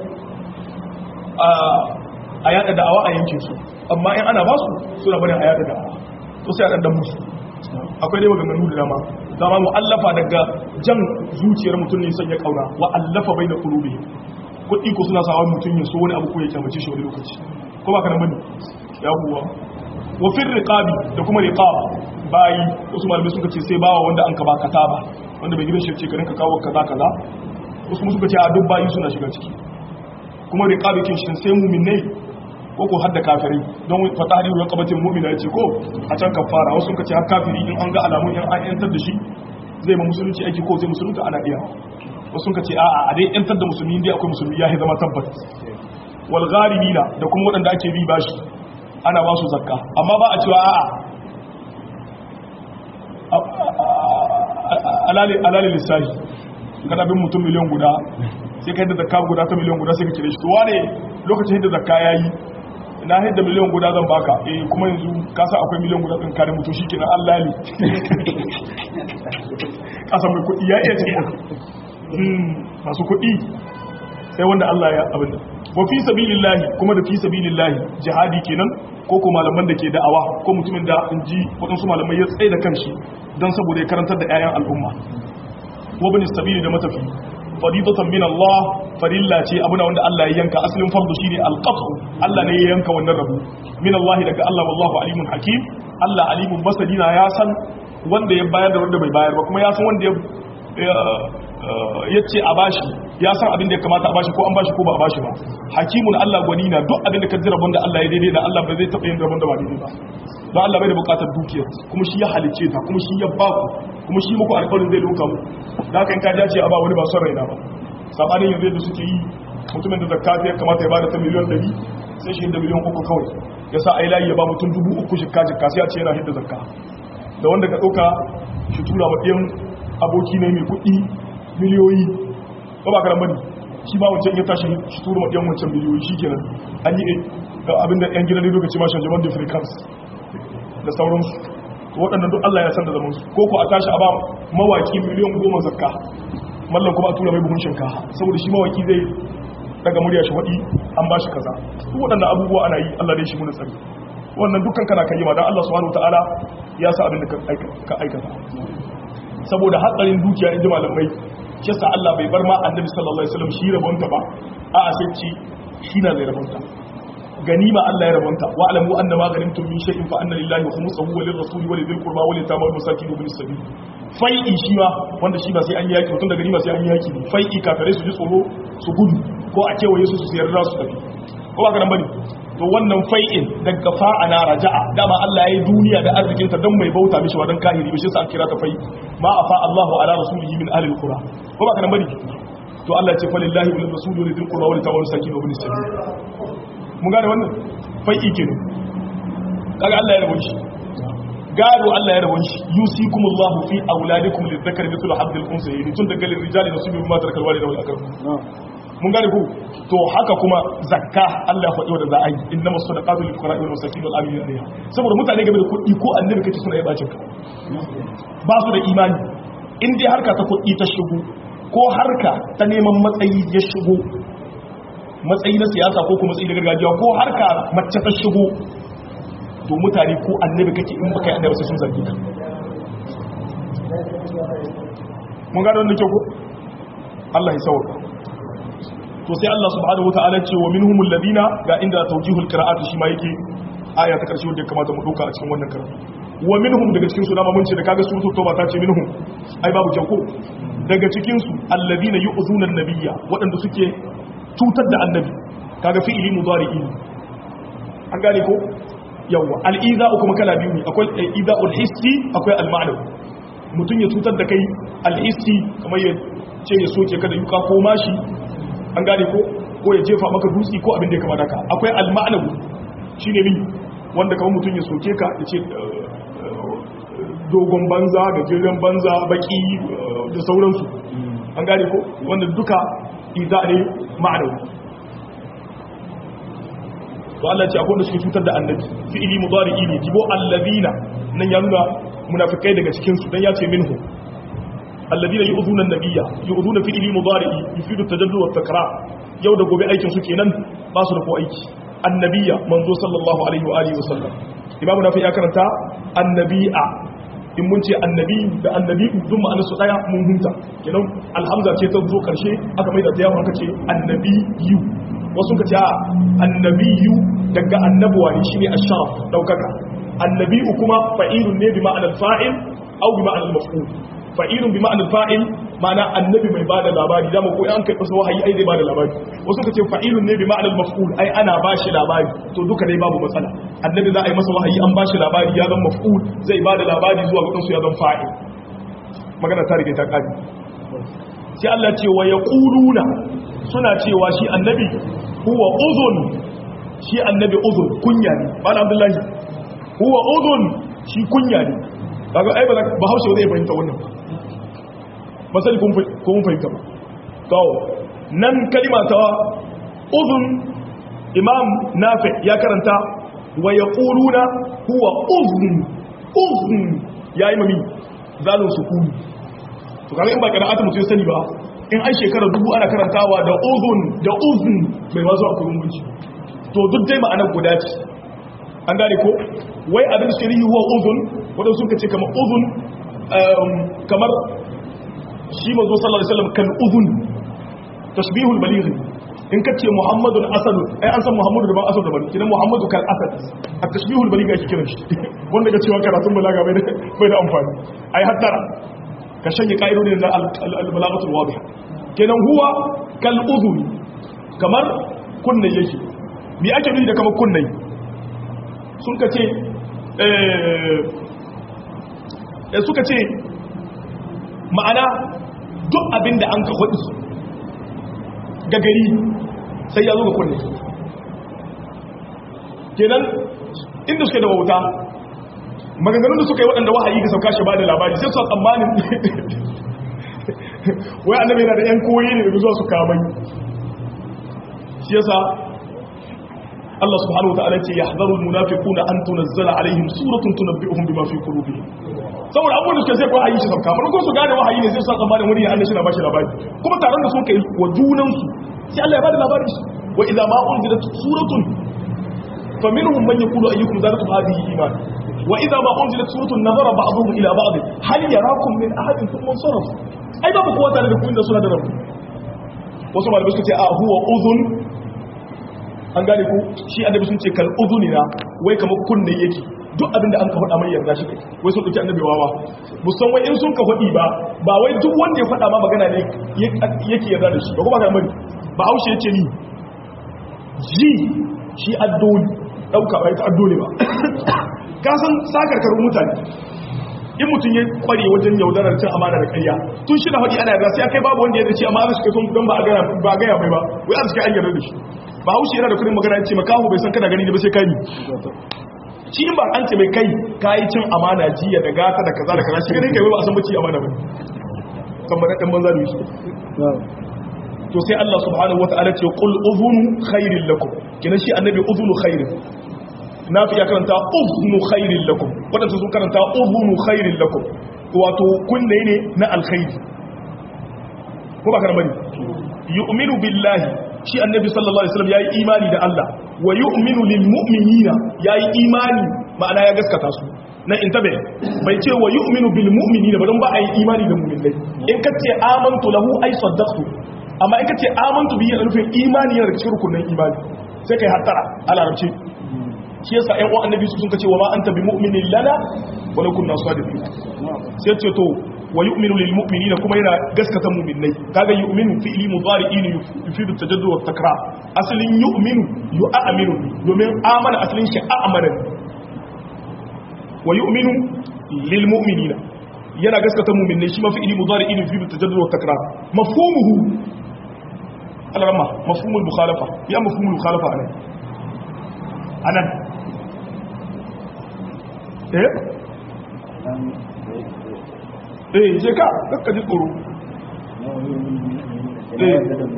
a yada da'awa a yankin su amma in ana ba su suna barin a yada da'awa to sai a ɗan musu akwai dai maganganu da dama dama mu'allafa daga jan zuciyar mutum ne sanya kauna wa allafa bai da kulubi kuɗi ko suna sawa mutum ya so wani abu ko ya kyamace shi wani lokaci ko ba ka nan bane ya huwa wa fil riqabi da kuma riqab bayi wasu malamai suka ce sai bawa wanda an ka ba kataba wanda bai gidan shi ce garin ka kawo kaza kaza wasu suka ce a duk bayi suna shiga ciki kuma riqabi kin shin sai mu'minai ko ko hadda kafirai don fatahri raqabatin mu'mina yace ko a can kafara wasu suka ce har kafiri in an ga alamun in an yantar da shi zai ma musulunci aiki ko zai musulunta ana iya wasu suka ce a'a a dai yantar da musulmi dai akwai musulmi ya zama tabbat wal gharimina da kuma wadanda ake bi bashi ana ba su zakka amma ba a cewa a'a alalin lissahi kana bin mutum miliyan guda sai ka yadda zakka guda ta miliyan guda sai ka kire shi to wane lokacin yadda zakka ya yi na yadda miliyan guda zan baka eh kuma yanzu kasa akwai miliyan guda ɗin kare mutu shi kenan Allah ne kasa mai kuɗi ya iya tsaya masu kuɗi sai wanda Allah ya abin wa fi sabilillahi kuma da fi sabilillahi jihadi kenan ko ko malaman da ke da'awa ko mutumin da in ji waɗansu malamai ya tsaye da kanshi don saboda ya karantar da 'ya'yan al'umma wa bin sabili da matafi fadidatan min Allah farilla ce abuna wanda Allah ya yanka asalin fardu shine alqat'u Allah ne ya yanka wannan rabu min Allah daga Allah wallahu alimun hakim Allah alimun basadina ya san wanda ya bayar da wanda bai bayar ba kuma ya san wanda ya yace a bashi ya san abin da ya kamata a bashi ko an bashi ko ba a bashi ba hakimun Allah gwani na duk abin da ka jira banda Allah ya daidai da Allah ba zai taɓa yin rabon da ba daidai ba don Allah bai da bukatar dukiyar kuma shi ya halice ta kuma shi ya ba ku kuma shi muku alƙawarin zai loka mu da haka in ka dace a ba wani ba son raina ba sabanin yanzu yadda suke yi mutumin da zakka ya kamata ya bada ta miliyan ɗari sai shi da miliyan uku kawai ya sa ai layi ya ba mutum dubu uku shikka jikka sai a ce yana hidda zakka da wanda ka ɗauka shi tura wa ɗiyan aboki ne mai kuɗi miliyoyi ba ba karan bane shi ba wancan ya tashi shi tura wa ɗiyan wancan miliyoyi shi kenan an yi abinda yan gidan ne lokaci ma shanjaman da frequency da sauransu waɗannan duk Allah ya san da zamansu ko ko a tashi a ba mawaki miliyan goma zakka mallan kuma a tura mai buhun shinkafa saboda shi mawaki zai daga murya shi waɗi an ba shi kaza duk waɗannan abubuwa ana yi Allah dai shi muna tsari wannan dukkan kana kan yi ma don Allah subhanahu wataala ya sa abin da ka aikata saboda hatsarin dukiya in ji malamai shi sa Allah bai bar ma annabi sallallahu alaihi wasallam shi rabonta ba a'a sai ci shi na zai rabonta ganima Allah ya rabonta wa alamu anna ma ganimtum min shay'in fa anna lillahi khumsuhu wa lirrasuli wa lidhil qurba wa litama wal masakin wa bis sabil fai'i shi ma wanda shi ba sai an yaki mutum da ganima sai an yaki ne fai'i kafirai su ji tsoro su gudu ko a kewaye su su sayar da su tafi ko ba ka nan bane to wannan fai'in daga fa'ana raja'a dama Allah ya yi duniya da arzikin ta don mai bauta mishi wa dan kahiri bishi sa an kira ta fai ma afa Allahu ala rasulihi min ahli alqura ko ba ka nan bane to Allah ya ce falillahi wal rasuli wa lidhil qurba wa litama wal masakin wa bis sabil mun gane wannan fai'i kenan kaga Allah ya rabon shi gado Allah ya rabon shi yusikumullahu fi auladikum lidhakari mithlu haddil unsayayn tun daga rijali nasibun mimma tarakal walidayni wal aqrab mun gane ku to haka kuma zakka Allah ya faɗi wanda za a yi innamas sadaqatu lil fuqara wal masakin wal amilin alayha saboda mutane game da kuɗi ko annabi kace suna yi bacin ka ba su da imani in dai harka ta kuɗi ta shigo ko harka ta neman matsayi ya shigo matsayi na siyasa ko kuma matsayi na gargajiya ko harka mace ta shigo to mutane ko annabi kake in baka yi annabi sai sun zargi ka mun gane wannan kyau ko Allah ya sauka to sai Allah subhanahu wataala ce wa minhumul ladina ga inda tawjihul qira'ati shi ma yake aya ta karshe wanda ya kamata mu dauka a cikin wannan karatu wa minhum daga cikin su dama mun ce da kaga suratul tauba ta ce minhum ai babu kyau ko daga cikin su alladina yu'zuna an-nabiyya wadanda suke cutar da annabi kaga fi'ili mudari'i an gane ko yawa al-iza'u kuma kala biyu ne akwai iza'ul hissi akwai al-ma'nawi mutun ya cutar da kai al-hissi kamar ya ce ya soke ka da yuka ko mashi an gane ko ko ya jefa maka dutse ko abin da ya kamata ka akwai al-ma'nawi shine min wanda kamar mutun ya soke ka ya ce dogon banza gajeren banza baki da sauransu an gane ko wanda duka iza ne ma'anawi to Allah ce akwai da suke cutar da annabi fi'ili mudari'i ne jibo allazina nan ya nuna munafikai daga cikin su dan ya ce minhu allazina yu'dhuna an-nabiyya yu'dhuna fi'ili mudari'i yufidu at-tajaddud wa at-takrar yau da gobe aikin su kenan ba su da ko aiki annabiyya manzo sallallahu alaihi wa alihi wa sallam imamu nafi ya karanta annabi'a in mun ce annabi da annabi duk ma'anar su daya mun hunta kenan alhamza ce ta zo karshe aka mai da ta yawon aka ce annabiyu wasu ka ce a annabiyu daga annabuwa ne shine asharaf daukaka annabiyu kuma fa'ilun ne bi ma'anar fa'il au bi ma'anar maf'ul fa'ilun bi ma'anar fa'il ma'ana annabi mai bada labari da mu ko an kai masa wahayi ai zai bada labari wasu ka ce fa'ilun ne bi ma'anar maf'ul ai ana bashi labari to duka dai babu matsala annabi za a yi masa wahayi an bashi labari ya zama maf'ul zai bada labari zuwa ga kansu ya zama fa'il magana ta rike ta kadi sai Allah ce wa yaquluna suna cewa shi annabi huwa udhun shi annabi udhun kunya ne bala abdullahi huwa udhun shi kunya ne kaga ai ba haushe zai fahimta wannan ba sai kun kun fahimta ba to nan kalima ta udhun imam nafi ya karanta wa yaquluna huwa udhun udhun yayi mami zalun sukuni to kaga in ba qira'atu mutum sani ba in an shekara dubu ana karantawa da udhun da udhun bai ma zuwa kurun gunci to duk dai ma'anar guda ce an gane ko wai abin shirihi huwa udhun wanda suka ce kamar udhun kamar shi mazo sallallahu alaihi wasallam kan udhun tashbihul baligh in kace muhammadun asad ai an san muhammadu da ba asad da ba kidan muhammadu kal asad at-tashbihul baligh ake kiran shi wanda ga cewa karatun balaga bai da bai da amfani ai haddara ka shanye ka'idodin na al-balaghatul wadiha kenan huwa kal udhun kamar kunnai yake me ake nufi da kamar kunnai sun kace eh suka ce ma'ana duk abinda an ka hudu ga gari sai ya zo ga kunne kenan inda suke da wauta maganganun da suka yi waɗanda wahayi ga sauka shi ba da labari sai su tsammanin wai annabi yana da yan koyi ne da zuwa su kamai shi yasa Allah subhanahu wataala ce yahzaru almunafiquna an tunzala alaihim suratun tunabbi'uhum bima fi qulubihim saboda abubuwan da suke sai ko ayi shi sauka mun ko su gane wahayi ne sai su tsammanin wani ya Allah shi na bashi labari kuma taron da suka yi wa junan su sai Allah ya bada labari shi wa idza ma unzilat suratun faminhum man yaqulu ayyukum zadatu hadhihi iman wa idza ma unzilat suratun nazara ba'dhum ila ba'd hal yarakum min ahadin thumma sarf ai babu kowa tare da ku inda suna da rabu wasu malamai suka ce a huwa udhun an gane ku shi annabi sun ce kal udhunina wai kamar kunne yake duk abinda an ka faɗa mai yarda shi kai wai sun dauki annabi wawa musan wai in sun ka faɗi ba ba wai duk wanda ya faɗa ma magana ne yake yarda da shi ba kuma ga mai ba haushe yace ni ji shi addoli dauka bai ta addoli ba ka san sakarkarun mutane in mutum ya kware wajen yaudarar cin amana da ƙarya tun shi da faɗi ana yarda sai kai babu wanda ya ce amma shi kai sun don ba a gaya ba gaya mai ba wai an suka an yarda da shi ba haushe yana da kudin magana ya ce makahu bai san kana gani da ba sai kani shi ba an ce mai kai kayi cin amana jiya da gata da kaza da kaza shi ne kai ba a san bace amana bane kamar dan banza da shi to sai Allah subhanahu wataala ce qul udhunu khairin lakum kina shi annabi udhunu khairin nafi ya karanta udhunu khairin lakum wadanda sun karanta udhunu khairin lakum wato kunne ne na alkhairi ko ba kana bane yu'minu billahi shi annabi sallallahu alaihi wasallam yayi imani da Allah wa yu'minu lil mu'minina yayi imani ma'ana ya gaskata su na intabe bai ce wa yu'minu bil mu'minina ba don ba ai imani da mu'minai in kace amantu lahu ay saddaqtu amma in kace amantu bihi da nufin imani yana da cikin rukunin imani sai kai hattara a larabci shi yasa ƴan uwan annabi sun kace wa ma anta bi mu'minin lana wa law kunna sadiqin sai ce to wa yu'minu lil mu'minina kuma yana gaskata mu'minai kaga yu'minu fi'li mudari'in yufidu tajaddud wa takrar aslin yu'minu yu'minu domin amana aslin shi a'mana wa yu'minu lil mu'minina yana gaskata mu'minai shi ma fi'li mudari'in yufidu tajaddud wa takrar mafhumuhu al-ramma mafhumul mukhalafa ya mafhumul mukhalafa anan anan eh eh je ka kakka ji tsoro eh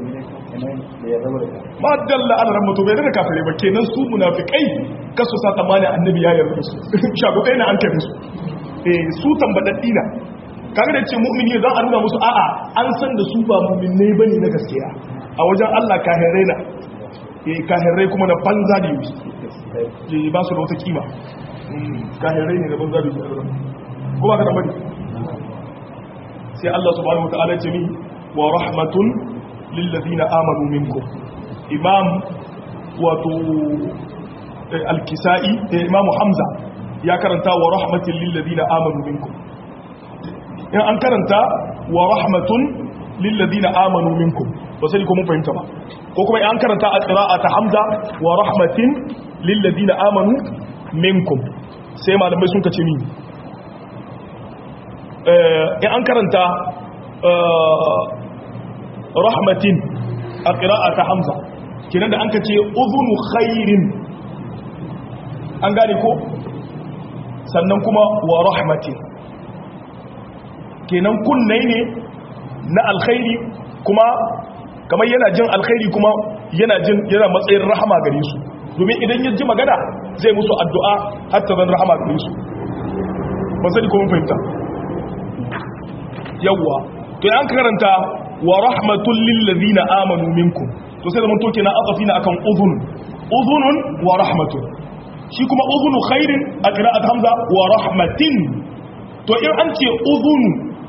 ma dalla ala ramatu bai da kafirai ba kenan su munafikai kasu sa tamani annabi ya yarda su shago kai na an kai musu eh su tambadaddi na kaga da ce mu'mini za a nuna musu a'a an san da su ba mu'minai bane na gaskiya a wajen Allah kahirai na eh kahirai kuma na banza da yi ba su da wata kima kahirai ne na banza da yi ko ba ka da bane sai Allah subhanahu wataala ce mi wa rahmatun lil ladina amanu minkum imam wato al-kisai imam hamza ya karanta wa rahmatul lil ladina amanu minkum in an karanta wa rahmatun lil ladina amanu minkum ba sai ko mun fahimta ba ko kuma in an karanta a qira'ata hamza wa rahmatin lil ladina amanu minkum sai malamai sun kace mi in an karanta rahmatin a ƙira'ata hamza kenan da an ka ce uzunu khairin an gane ko sannan kuma wa rahmatin kenan kunnai ne na alkhairi kuma kamar yana jin alkhairi kuma yana jin yana matsayin rahama gare su domin idan ya ji magana zai musu addu'a hatta zan rahama gare su ba sai ko mun fahimta yawwa to an karanta wa rahmatul lil ladina amanu minkum to sai zaman to kenan aqafina akan udhun udhunun wa rahmatun shi kuma udhunu khairin a qira'at hamza wa rahmatin to in an ce udhunu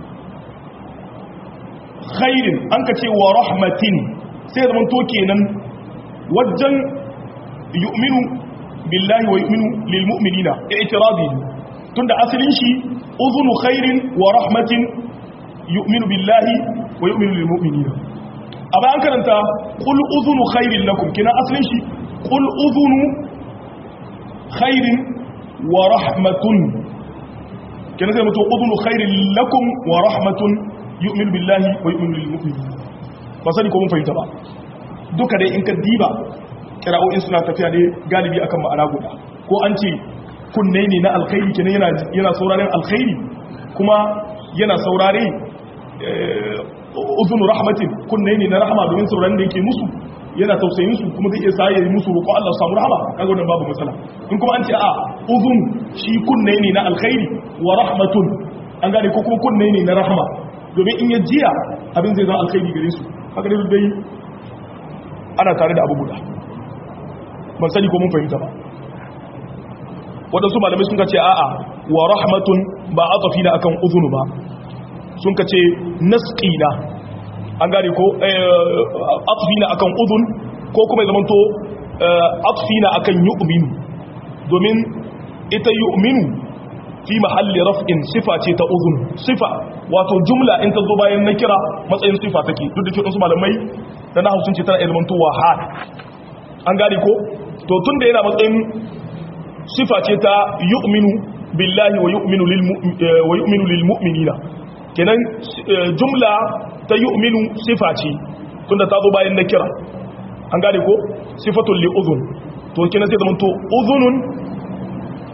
khairin an ka ce wa rahmatin sai zaman to kenan wajen yu'minu billahi wa yu'minu lil mu'minina i'tiradi tunda asalin shi udhunu khairin wa rahmatin yu'minu billahi wa yu'minu lil mu'minina aba an karanta qul udhunu khairin lakum kina aslin shi qul udhunu khairin wa rahmatun kina sai mutu udhunu khairin lakum wa rahmatun yu'minu billahi wa yu'minu lil mu'minina ba sani ko mun fahimta ba duka dai in ka diba kira'o'in suna tafiya ne galibi akan ma'ana guda ko an ce kunne ne na alkhairi kina yana yana sauraren alkhairi kuma yana saurare uzunu rahmatin kunne ne na rahama domin sauraron da yake musu yana tausayin su kuma zai iya sa yayi musu roƙo Allah samu rahama kaga wannan babu matsala in kuma an ce a uzun shi kunne ne na alkhairi wa rahmatun an gane ko kuma kunne ne na rahama domin in ya jiya abin zai zama alkhairi gare su haka dai dai ana tare da abu guda ban sani ko mun fahimta ba wadansu malamai sun ce a'a wa rahmatun ba atafi na akan uzunu ba sun ka ce nasqina an gane ko atfina akan udhun ko kuma ya zamanto atfina akan yu'minu domin ita yu'minu fi mahalli raf'in sifa ce ta udhun sifa wato jumla in ta zo bayan nakira matsayin sifa take duk da cewa su malamai da na sun ce tana iya zamantowa hal an gane ko to tunda yana matsayin sifa ce ta yu'minu billahi wa yu'minu lil wa yu'minu lil mu'minina kenan jumla ta yu'minu sifa ce tunda ta zo bayan nakira an gane ko sifatul li udhun to kenan sai zamanto udhunun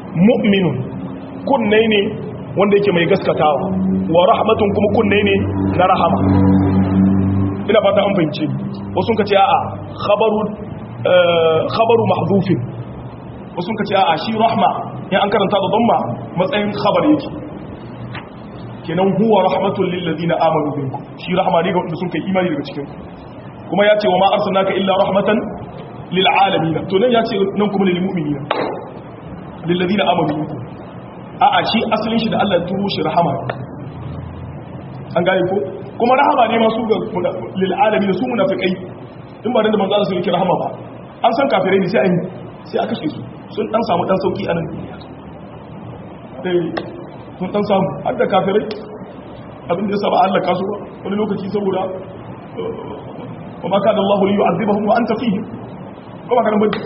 mu'minun kunne ne wanda yake mai gaskatawa wa rahmatun kuma kunne ne na rahama ina fata an fahimce wasu ka ce a'a khabaru khabaru mahdhufin wasu ka ce a'a shi rahma in an karanta da dhamma matsayin khabar yake kenan huwa rahmatul lil ladina amanu minkum shi rahma ne ga wanda sun kai imani daga cikin ku kuma ya ce wa ma arsalnaka illa rahmatan lil alamin to nan ya ce nan kuma lil mu'minina lil ladina amanu minkum a'a shi asalin shi da Allah ya turo shi rahama an gane ko kuma rahama ne masu ga lil alamin su munafikai in ba da manzo Allah sai yake rahama ba an san kafirai ne sai an sai aka kashe su sun dan samu dan sauki a nan duniya eh sun dan samu har da kafirai abin da yasa ba Allah kasu ba wani lokaci saboda wa ma kana Allah li yu'adhibahum wa anta fihim kuma kana bai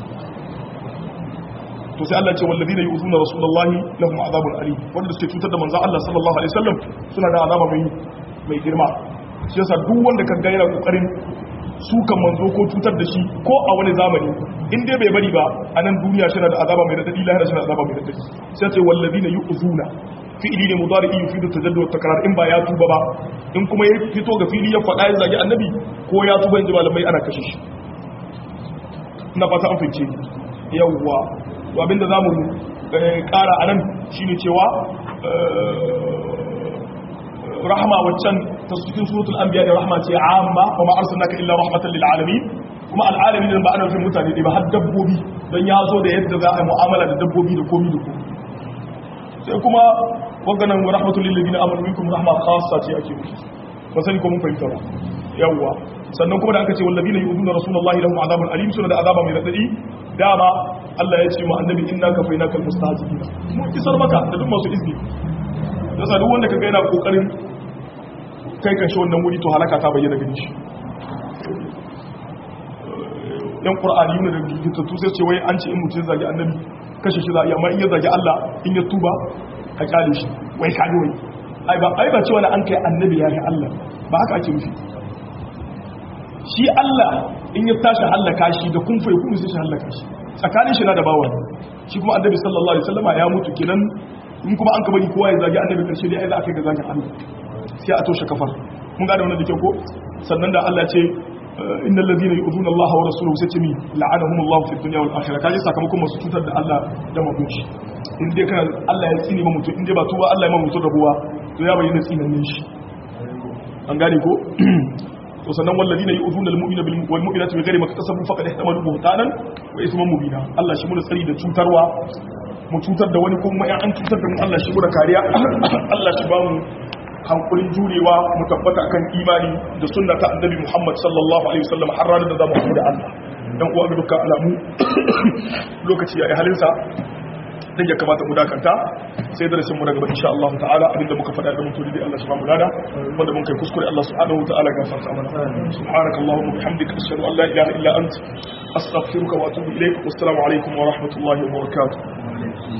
to sai Allah ya ce wallazina yu'zuna rasulullahi lahum azabun alim wanda suke cutar da manzo Allah sallallahu alaihi wasallam suna da azaba mai mai girma shi yasa duk wanda kan ga yana kokarin su kan manzo ko cutar da shi ko a wani zamani in dai bai bari ba a nan duniya shi da azaba mai radadi lahira shi da azaba mai radadi sai ce wallazina yu'zuna fi'li ne mudari yufidu tajaddud wa takrar in ba ya tuba ba in kuma ya fito ga fili ya faɗa ya zagi annabi ko ya tuba in ji malamai ana kashe shi ina fata an fice yawwa to abinda zamu kara anan shine cewa rahma waccan ta cikin suratul anbiya da rahma ce amma wa ma arsalnaka illa rahmatan lil alamin kuma al alamin ba ana nufin mutane ba har dabbobi dan ya zo da yadda za a yi mu'amala da dabbobi da komi da komi sai kuma waganan rahmatul lil ladina amanu minkum rahma khassa ce ake nufi ba sani ko mun fahimta ba yawwa sannan kuma da aka ce wallazina yu'minuna rasulullahi lahum azabun alim suna da azaba mai radadi dama Allah ya ce mu annabi innaka fainakal mustahzi'in mun kisar maka da duk masu izini yasa duk wanda kaga yana kokarin kai kan shi wannan wuri to halaka ta bayyana gani shi yan qur'ani ne da gitattu sai ce wai an ce in mutum zagi annabi kashe shi za a yi amma in ya zagi Allah in ya tuba a kyale shi wai kaji wai ai ba ai ba cewa da an kai annabi ya yi Allah ba haka ake nufi shi Allah in ya tashi halaka shi da kun fai kuma sai shi halaka shi tsakanin shi na da bawa shi kuma annabi sallallahu alaihi wasallama ya mutu kenan in kuma an ka bari kowa ya zagi annabi karshe dai ai za a kai ga zagin Allah sai a toshe kafar mun gane wannan da kyau ko sannan da Allah ya ce innal ladina yu'zuna Allah wa rasuluhu sai ce mi la'anahum Allah fi dunya wal akhirah kaje sakamakon masu cutar da Allah da mabuci in dai kana Allah ya tsine ma mutum in dai ba tuba Allah ya ma mutum rabuwa to ya bayyana tsinanin shi an gane ko to sannan walladina yu'zuna al-mu'mina bil wal mu'minati bighairi ma kasabu faqad ihtamalu buhtanan wa ithman mubina Allah shi mun tsari da cutarwa mu cutar da wani kuma in an cutar da mu Allah shi mura kariya Allah shi ba mu hankulin jurewa mu tabbata akan imani da sunna ta annabi Muhammad sallallahu alaihi wasallam har ranar da zamu haɗu da Allah dan uwa ga dukkan alamu lokaci ya yi halinsa dan ya kamata mu dakanta sai darasin mu daga gaba insha Allah ta'ala abinda muka faɗa da mutum dai Allah subhanahu wa ta'ala wanda mun kai kuskure Allah subhanahu wa ta'ala gafarta mana subhanakallahumma wa bihamdika ashhadu an la ilaha illa anta astaghfiruka wa atubu ilaik wassalamu alaikum wa rahmatullahi wa barakatuh